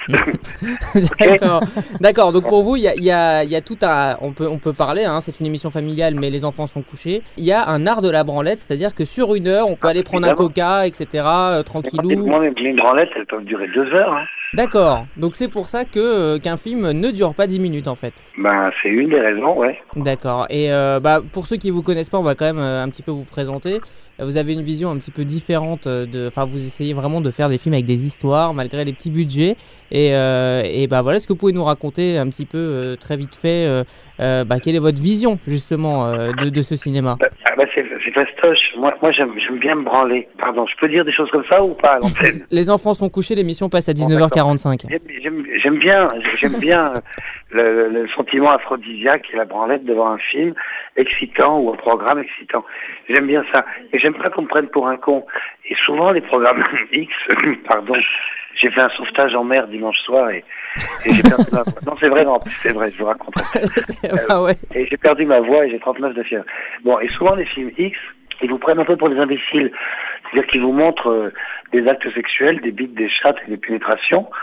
D'accord. D'accord. Donc pour vous, il y a, il y a- il y a tout un. On peut, on peut parler. Hein, c'est une émission familiale, mais les enfants sont couchés. Il y a un art de la branlette, c'est-à-dire que sur une heure, on peut aller prendre un évidemment. coca, et cetera. euh, tranquillou. Moi, même les branlettes, elles peuvent durer deux heures. Hein. D'accord. Donc c'est pour ça que euh, qu'un film ne dure pas dix minutes en fait. Ben, c'est une des raisons, ouais. D'accord. Et euh, bah, pour ceux qui vous connaissent pas, on va quand même euh, un petit peu vous présenter. Euh, Vous avez une vision un petit peu différente euh, de. Enfin, vous essayez vraiment de faire des films avec des histoires malgré les petits budgets. Et, euh, et bah voilà, est-ce que vous pouvez nous raconter un petit peu euh, très vite fait euh, euh, bah, quelle est votre vision justement euh, de, de ce cinéma? Ah bah c'est, c'est fastoche. Moi, moi j'aime, j'aime bien me branler. Pardon, je peux dire des choses comme ça ou pas à l'antenne? Les enfants sont couchés, l'émission passe à dix-neuf heures quarante-cinq. J'aime, j'aime, j'aime bien, j'aime bien le, le sentiment aphrodisiaque et la branlette devant un film excitant ou un programme excitant. J'aime bien ça. Et j'aime pas qu'on me prenne pour un con. Et souvent les programmes X, pardon, j'ai fait un sauvetage en mer dimanche soir et, et j'ai perdu ma voix. Non, c'est vrai, non, en plus, c'est vrai, je vous raconterai. Ah ouais. Et j'ai perdu ma voix et j'ai trente-neuf de fièvre. Bon, et souvent les films X, ils vous prennent un peu pour des imbéciles. C'est-à-dire qu'ils vous montrent euh, des actes sexuels, des bites, des chattes et des pénétrations.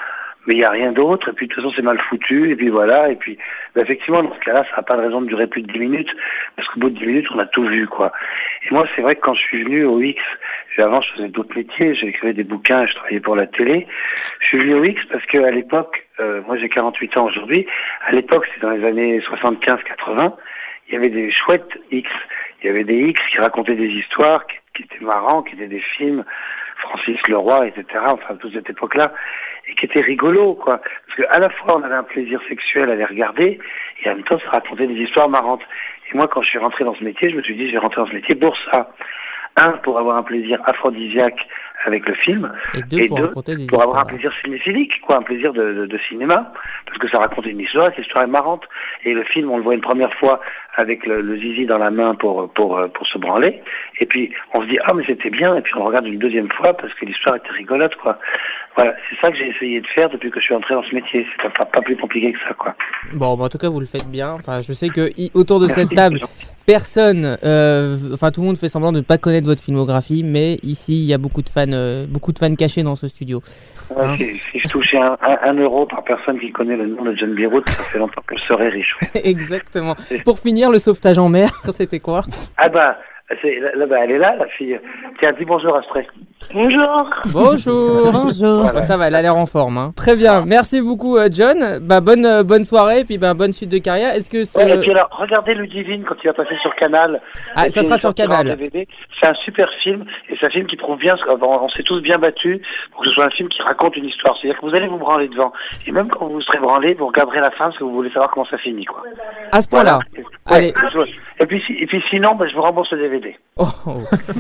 mais il n'y a rien d'autre, et puis de toute façon c'est mal foutu, et puis voilà, et puis bah, effectivement dans ce cas-là ça n'a pas de raison de durer plus de dix minutes, parce qu'au bout de dix minutes on a tout vu quoi. Et moi c'est vrai que quand je suis venu au X, avant je faisais d'autres métiers, j'écrivais des bouquins, je travaillais pour la télé, je suis venu au X parce qu'à l'époque, euh, moi j'ai quarante-huit ans aujourd'hui, à l'époque c'était dans les années soixante-quinze quatre-vingts, il y avait des chouettes X, il y avait des X qui racontaient des histoires, qui, qui étaient marrants, qui étaient des films, Francis Leroy, et cetera, enfin toute cette époque-là, et qui étaient rigolos, quoi. Parce qu'à la fois on avait un plaisir sexuel à les regarder, et en même temps ça racontait des histoires marrantes. Et moi quand je suis rentré dans ce métier, je me suis dit je vais rentrer dans ce métier pour ça. Un, pour avoir un plaisir aphrodisiaque avec le film, et deux, et pour, deux, raconter des pour avoir un histoires. plaisir cinéphilique, quoi, un plaisir de, de, de cinéma, parce que ça raconte une histoire, cette histoire est marrante. Et le film, on le voit une première fois avec le, le zizi dans la main pour, pour, pour se branler, et puis on se dit ah mais c'était bien, et puis on le regarde une deuxième fois parce que l'histoire était rigolote, quoi. Voilà, c'est ça que j'ai essayé de faire depuis que je suis entré dans ce métier. C'est pas, pas plus compliqué que ça, quoi. Bon, bah, en tout cas, vous le faites bien. Enfin, je sais que i- autour de cette table, personne, euh, enfin tout le monde fait semblant de ne pas connaître votre filmographie, mais ici, il y a beaucoup de fans, euh, beaucoup de fans cachés dans ce studio. Ouais, Hein si, si je touchais un, un, un euro par personne qui connaît le nom de John Beirut, ça fait longtemps que je serais riche. Ouais. Exactement. Pour finir, le sauvetage en mer, c'était quoi? Ah bah, c'est, là, bah, elle est là, la fille. Tiens, dis bonjour à Spray. Bonjour. Bonjour. Bonjour. Bah, ça va, elle a l'air en forme. Hein. Très bien. Merci beaucoup, euh, John. Bah, bonne, euh, bonne soirée, et puis bah, bonne suite de carrière. Est-ce que c'est... Ouais, et puis alors, regardez Ludivine quand il va passer sur Canal. Ah, Et ça puis, sera il sur sortira en Canal. D V D. C'est un super film, et c'est un film qui prouve bien, ce qu'on- on s'est tous bien battus pour que ce soit un film qui raconte une histoire. C'est-à-dire que vous allez vous branler devant, et même quand vous serez branlé, vous regarderez la fin parce que vous voulez savoir comment ça finit, quoi. À ce point-là. Ouais. Allez. Et puis, si- et puis sinon, bah, je vous rembourse le D V D. Oh, oh.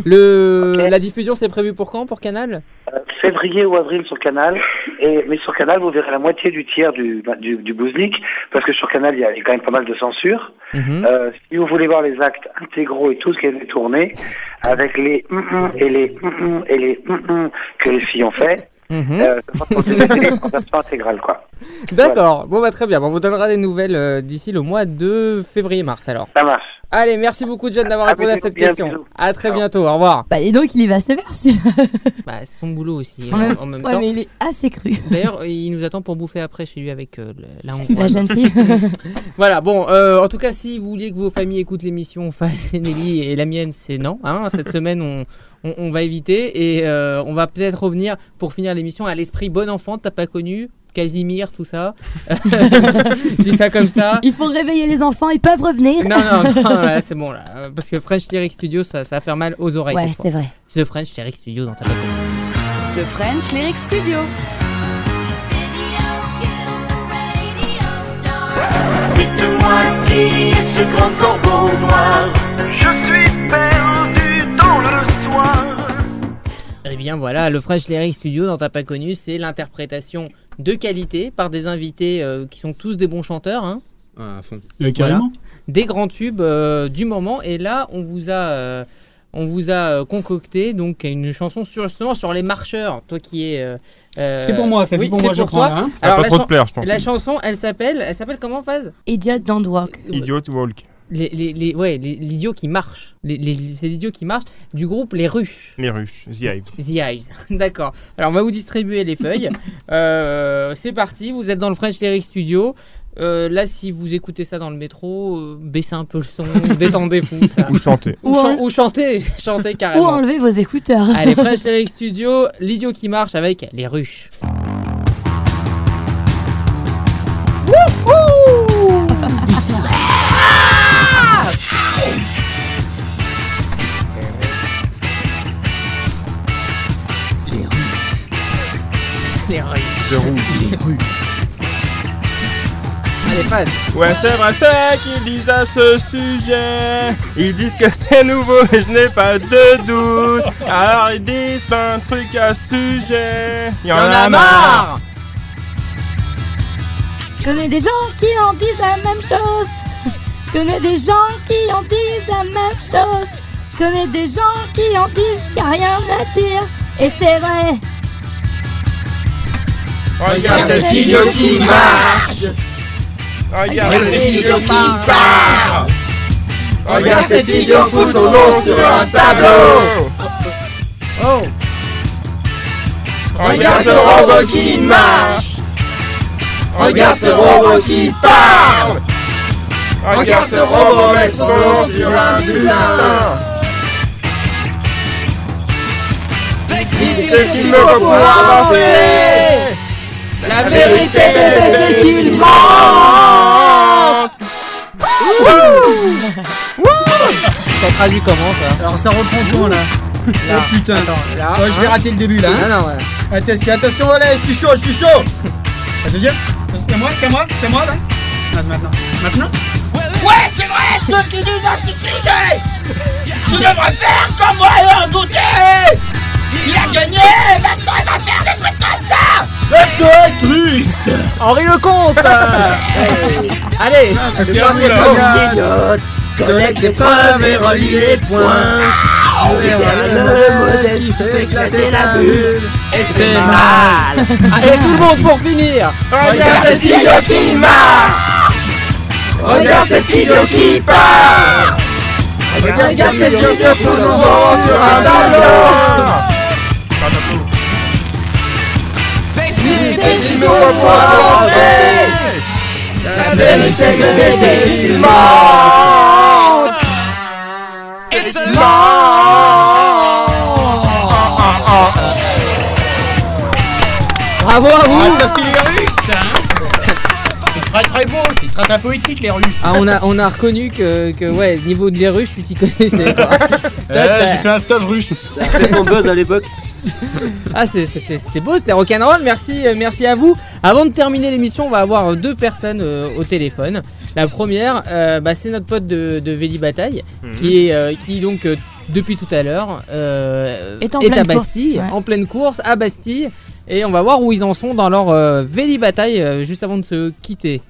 Le... La diffusion, c'est prévu pour quand, pour Canal? Euh, février ou avril sur Canal, et, mais sur Canal vous verrez la moitié du tiers du, du, du Bouznik, parce que sur Canal il y a quand même pas mal de censure. Mhm. Euh, si vous voulez voir les actes intégraux et tout ce qui a été tourné, avec les hum et les hum et les hum que les filles ont fait, Mhm. euh, ça sera pour le D V D en version intégrale, quoi. D'accord. Bon, bah, très bien. Bon, on vous donnera des nouvelles euh, d'ici le mois de février-mars, alors. Ça marche. Allez, merci beaucoup, John, d'avoir À répondu à bientôt, cette bien, question. bisous. À très bientôt. Au revoir. Bah, et donc, il y va sévère, celui-là. Bah, c'est son boulot aussi. En hein, même, en même ouais, temps. mais il est assez cru. D'ailleurs, il nous attend pour bouffer après chez lui avec euh, le- la La hongroise. jeune fille. Voilà, bon, euh, en tout cas, si vous vouliez que vos familles écoutent l'émission, Faz et Nelly, et la mienne, c'est non. Hein, cette semaine, on, on, on va éviter et euh, on va peut-être revenir pour finir l'émission à l'esprit bon enfant, t'as pas connu Casimir, tout ça. Je dis ça comme ça. Il faut réveiller les enfants, ils peuvent revenir. Non, non, non, là, c'est bon, là. Euh, Parce que French Lyric Studio, ça, ça va faire mal aux oreilles. Ouais, cette fois. c'est vrai. The French Lyric Studio dans ta tête. The French Lyric Studio. Dites-moi qui est ce grand corbeau noir. Je suis perdu dans le soir. Eh bien voilà, le French Lyric Studio dans T'as pas connu, c'est l'interprétation de qualité par des invités euh, qui sont tous des bons chanteurs. Hein. Ah, à fond. Euh, carrément. Des grands tubes euh, du moment. Et là, on vous a, euh, on vous a euh, concocté donc une chanson sur, justement sur les marcheurs. Toi qui es... euh, euh, C'est pour moi, ça, c'est oui, pour moi, je prends, toi. là, hein. Ça va pas la trop te chan- plaire, je pense. La chanson, elle s'appelle, elle s'appelle comment, Faz? Idiot Don't Walk. Idiot Walk. Les, les, les, ouais, les- l'idiot qui marche. Les, les, c'est l'idiot qui marche du groupe Les Ruches. Les ruches, The Hives. The Hives. D'accord. Alors, on va vous distribuer les feuilles. Euh, c'est parti. Vous êtes dans le French Lyric Studio. Euh, là, si vous écoutez ça dans le métro, euh, baissez un peu le son, détendez-vous. Ça. Ou chanter. Ou, chan- ou chanter, chanter Ou carrément. enlevez vos écouteurs. Allez, French Lyric Studio, l'idiot qui marche avec Les Ruches. Les rues. C'est rouge. Les rues. Allez, passe. Ouais, c'est vrai, c'est qu'ils disent à ce sujet. Ils disent que c'est nouveau et je n'ai pas de doute. Alors ils disent plein de trucs à ce sujet. Il y en a marre. Je connais des gens qui en disent la même chose. Je connais des gens qui en disent la même chose. Je connais des gens qui en disent qu'il n'y a rien à dire. Et c'est vrai. Regarde cet idiot qui marche. Regarde cet idiot qui parle. Regarde cet idiot fout son nom sur un tableau. Oh. Regarde ce robot qui marche. Regarde ce robot qui parle. Regarde ce robot mettre son nom sur un bulletin. C'est ce qu'il me faut pour avancer. La vérité, bébé, c'est qu'il manque. T'as traduit comment ça? Alors ça reprend quand là? Là. Oh putain. Attends, là, Ouais, je vais hein. rater le début là. Hein. Non, non, ouais. Attention, attention, allez, je suis chaud, je suis chaud. Attention, c'est à moi, c'est à moi, c'est à moi là. Non, c'est maintenant. Maintenant? Ouais, c'est vrai, ceux qui disent à ce sujet. Tu devrais faire comme moi et en douter. Il a gagné, maintenant il va faire des trucs comme ça. Mais c'est triste. Henri Lecomte. Allez, c'est un idiote. Collecte des preuves et relie les points. Tu verras le modèle qui fait éclater la bulle. Et c'est mal. Allez, tout le monde pour finir. Regarde cet idiot qui marche. Regarde cet idiot qui part. Regarde cet idiot sur son nom sur un tableau. C'est qu'il nous faut pour avancer. La vérité, c'est qu'il manque. It's a Bravo à vous. Ah, ça c'est les ruches ça, hein. C'est très très beau, c'est très très poétique les ruches. Ah, on a, on a reconnu que, que ouais, niveau de les ruches, tu t'y connaissais quoi. Euh, j'ai fait un stage ruche. Ça a fait son buzz à l'époque. Ah, c'est- c'était c'était beau, c'était rock'n'roll, merci, euh, merci à vous. Avant de terminer l'émission, on va avoir deux personnes euh, au téléphone. La première, euh, bah, c'est notre pote de, de Véli Bataille, Mhm. qui est euh, qui donc euh, depuis tout à l'heure euh, Est en à pleine Bastille, course, ouais. en pleine course à Bastille, et on va voir où ils en sont dans leur euh, Véli Bataille euh, juste avant de se quitter.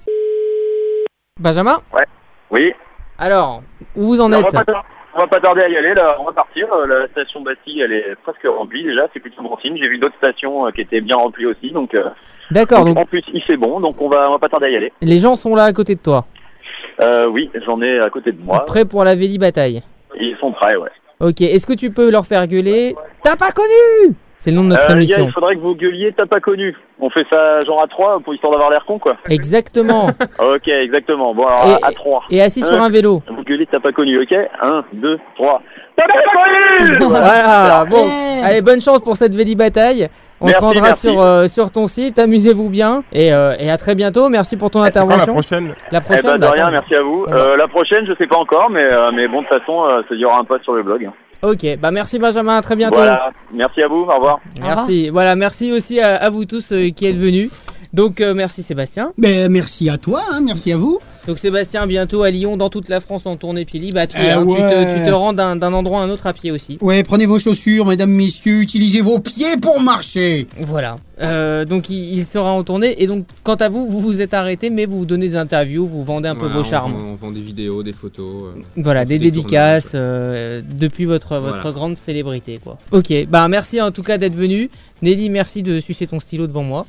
Benjamin, Ouais. Oui. alors où vous en Alors, êtes? on, va pas tar- on va pas tarder à y aller, là, on va partir. Euh, La station Bastille, elle est presque remplie déjà, c'est plutôt bon signe. J'ai vu d'autres stations euh, qui étaient bien remplies aussi, donc, euh, D'accord, donc, donc en plus il fait bon, donc on va, on va pas tarder à y aller. les gens sont là à côté de toi, Euh, oui, j'en ai à côté de moi. prêts pour la Véli Bataille. Ils sont prêts, ouais. Ok, est-ce que tu peux leur faire gueuler T'as pas connu? C'est le nom de notre Euh, les gars, émission. il faudrait que vous gueuliez, t'as pas connu. On fait ça genre à trois pour histoire d'avoir l'air con, quoi. Exactement. Ok, exactement. Bon, alors Et- à, à trois. et assis sur un vélo. Vous gueulez, t'as pas connu, ok? Un, deux, trois. T'as pas connu! Voilà, bon, allez, bonne chance pour cette Véli Bataille. On Merci, se rendra merci. sur, euh, sur ton site, amusez-vous bien et, euh, et à très bientôt. Merci pour ton Eh, c'est quand intervention. la prochaine La prochaine, Eh ben, de bah, rien, attends. merci à vous. On va- Euh, la prochaine, je sais pas encore, mais, euh, mais bon, de toute façon, euh, il y aura un post sur le blog. Ok, bah merci Benjamin, à très bientôt. Voilà, merci à vous, au revoir. Merci, voilà, merci aussi à, à vous tous euh, qui êtes venus. Donc euh, merci Sébastien. Ben, merci à toi, hein, merci à vous. Donc Sébastien, bientôt à Lyon, dans toute la France en tournée pied libre à pied. Eh hein. Tu te- ouais. tu, te, rends d'un d'un endroit à un autre à pied aussi. Ouais, prenez vos chaussures, mesdames, messieurs, utilisez vos pieds pour marcher. Voilà. Euh, donc il, il sera en tournée et donc quant à vous, vous vous êtes arrêté mais vous donnez des interviews, vous vendez un peu Voilà, vos on charmes. vend- On vend des vidéos, des photos. euh, Voilà, on des fait dédicaces euh, depuis votre, votre Voilà. grande célébrité quoi. Ok, bah merci en tout cas d'être venu. Nelly, merci de sucer ton stylo devant moi.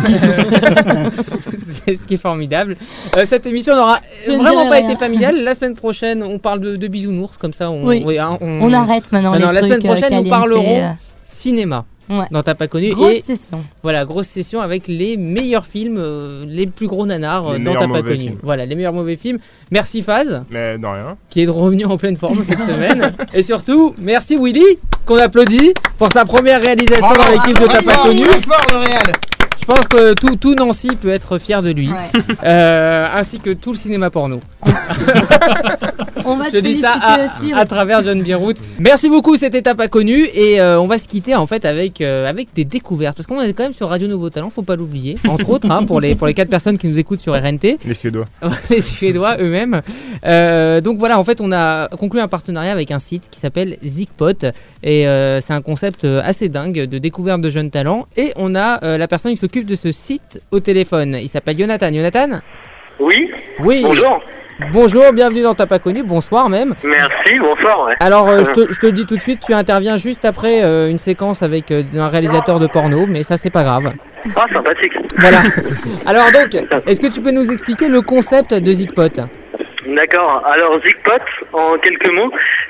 C'est ce qui est formidable. Euh, cette émission n'aura Je ne vraiment dirai pas rien. été familiale. La semaine prochaine, on parle de, de bisounours, comme ça on, Oui. hein, On arrête maintenant les la trucs, semaine prochaine, euh, nous parlerons caliente, euh. cinéma. Ouais. Dans T'as pas connu. Grosse et session. Voilà, grosse session avec les meilleurs films, euh, les plus gros nanars euh, Les dans meilleurs T'as pas mauvais connu. films. Voilà, les meilleurs mauvais films. Merci Faz, Mais de rien. qui est revenu en pleine forme cette semaine. Et surtout, merci Willy, qu'on applaudit pour sa première réalisation Bravo, dans l'équipe de très T'as pas fort, connu. très fort le Réal. Je pense que tout, tout Nancy peut être fier de lui, Euh, ainsi que tout le cinéma porno. On va Je te dis ça féliciter à, aussi. à travers John Bierrout. Merci beaucoup, c'était T'as pas connu et euh, on va se quitter en fait avec, euh, avec des découvertes parce qu'on est quand même sur Radio Nouveau Talent, faut pas l'oublier. Entre autres, hein, pour les pour les quatre personnes qui nous écoutent sur R N T. Les Suédois. Les Suédois eux-mêmes. Euh, donc voilà, en fait, on a conclu un partenariat avec un site qui s'appelle Zikpot et euh, c'est un concept assez dingue de découverte de jeunes talents. Et on a euh, la personne qui s'occupe de ce site au téléphone. Il s'appelle Jonathan. Jonathan ? Oui. Oui. Bonjour. Bonjour, bienvenue dans T'as pas connu. Bonsoir même. Merci, bonsoir. Ouais. Alors, euh, je, te, je te le dis tout de suite, tu interviens juste après euh, une séquence avec euh, un réalisateur de porno, mais ça, c'est pas grave. Ah, sympathique. Voilà. Alors donc, est-ce que tu peux nous expliquer le concept de Zikpot ? D'accord. Alors Zikpot, en quelques mots,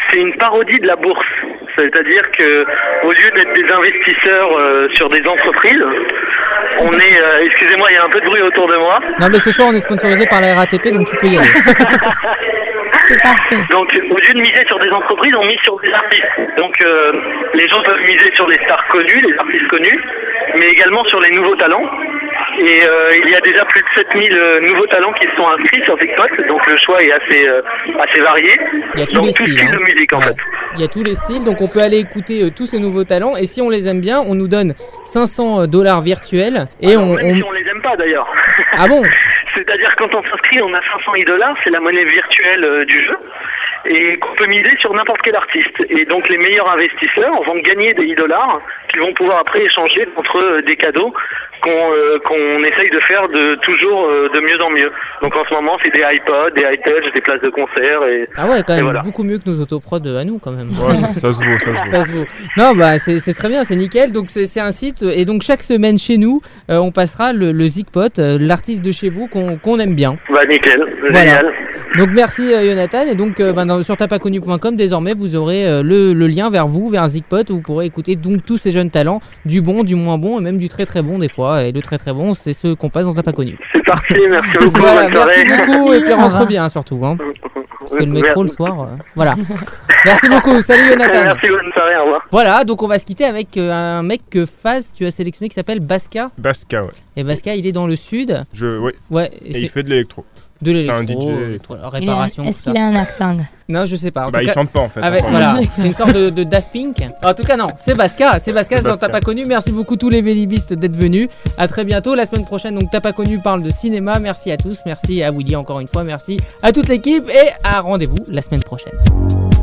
c'est une parodie de la bourse. C'est-à-dire que au lieu d'être des investisseurs euh, sur des entreprises, on est... euh, excusez-moi, il y a un peu de bruit autour de moi. Non, mais ce soir, on est sponsorisé par la R A T P, donc tu peux y aller. C'est parfait. Donc, au lieu de miser sur des entreprises, on mise sur des artistes. Donc, euh, les gens peuvent miser sur des stars connues, des artistes connus, mais également sur les nouveaux talents. Et euh, il y a déjà plus de sept mille euh, nouveaux talents qui se sont inscrits sur TikTok, donc le choix est assez, euh, assez varié. Il y a tous donc, les tout styles, style hein. de musique, en Ouais. fait. Il y a tous les styles, donc on peut aller écouter euh, tous ces nouveaux talents. Et si on les aime bien, on nous donne cinq cents dollars virtuels. Et Alors, on, même on- si on les aime pas, d'ailleurs. Ah bon? C'est-à-dire quand on s'inscrit, on a cinq cents dollars, c'est la monnaie virtuelle euh, du jeu, et qu'on peut miser sur n'importe quel artiste. Et donc les meilleurs investisseurs vont gagner des dollars qu'ils vont pouvoir après échanger contre euh, des cadeaux qu'on euh, qu'on essaye de faire de toujours euh, de mieux en mieux. Donc en ce moment, c'est des iPods, des iTouch, des places de concert et Ah ouais, quand et même, voilà. beaucoup mieux que nos autoprods à nous, quand même. Ouais, ça se vaut, ça se vaut. Ça se vaut. Non, bah c'est c'est très bien, c'est nickel. Donc c'est c'est un site, et donc chaque semaine chez nous, euh, on passera le, le Zigpot, euh, l'artiste de chez vous qu'on qu'on aime bien. Bah nickel, Voilà. génial. Donc merci euh, Jonathan, et donc euh, bah, dans- sur tapaconnu point com désormais vous aurez euh, le, le lien vers vous, vers Zigpot, où vous pourrez écouter donc tous ces jeunes talents, du bon, du moins bon et même du très très bon des fois. Et le très très bon, c'est ceux qu'on passe dans Tapaconnu. C'est parfait, merci beaucoup. Voilà, bonne merci soirée. beaucoup, et puis rentre bien surtout, hein. Parce que le métro le soir, euh, voilà. Merci beaucoup, salut Jonathan. Merci, bonne soirée, au revoir. Voilà, donc on va se quitter avec euh, un mec que Faz, tu as sélectionné, qui s'appelle Baska. Baska, ouais. Et Baska, il est dans le sud. Je, ouais. Ouais. Et c'est- il fait de l'électro. De l'électro, C'est un D J euh, électro. voilà, réparation. Est-ce tout qu'il ça. a un accent? Non, je sais pas. En Bah, tout il cas, chante pas, en fait, Avec, encore. voilà, c'est une sorte de, de Daft Pink. En tout cas, non, c'est Baska. C'est Baska, C'est dans Baska. T'as pas connu. Merci beaucoup tous les vélibistes d'être venus. À très bientôt. La semaine prochaine, donc T'as pas connu parle de cinéma. Merci à tous. Merci à Willy encore une fois. Merci à toute l'équipe. Et à rendez-vous la semaine prochaine.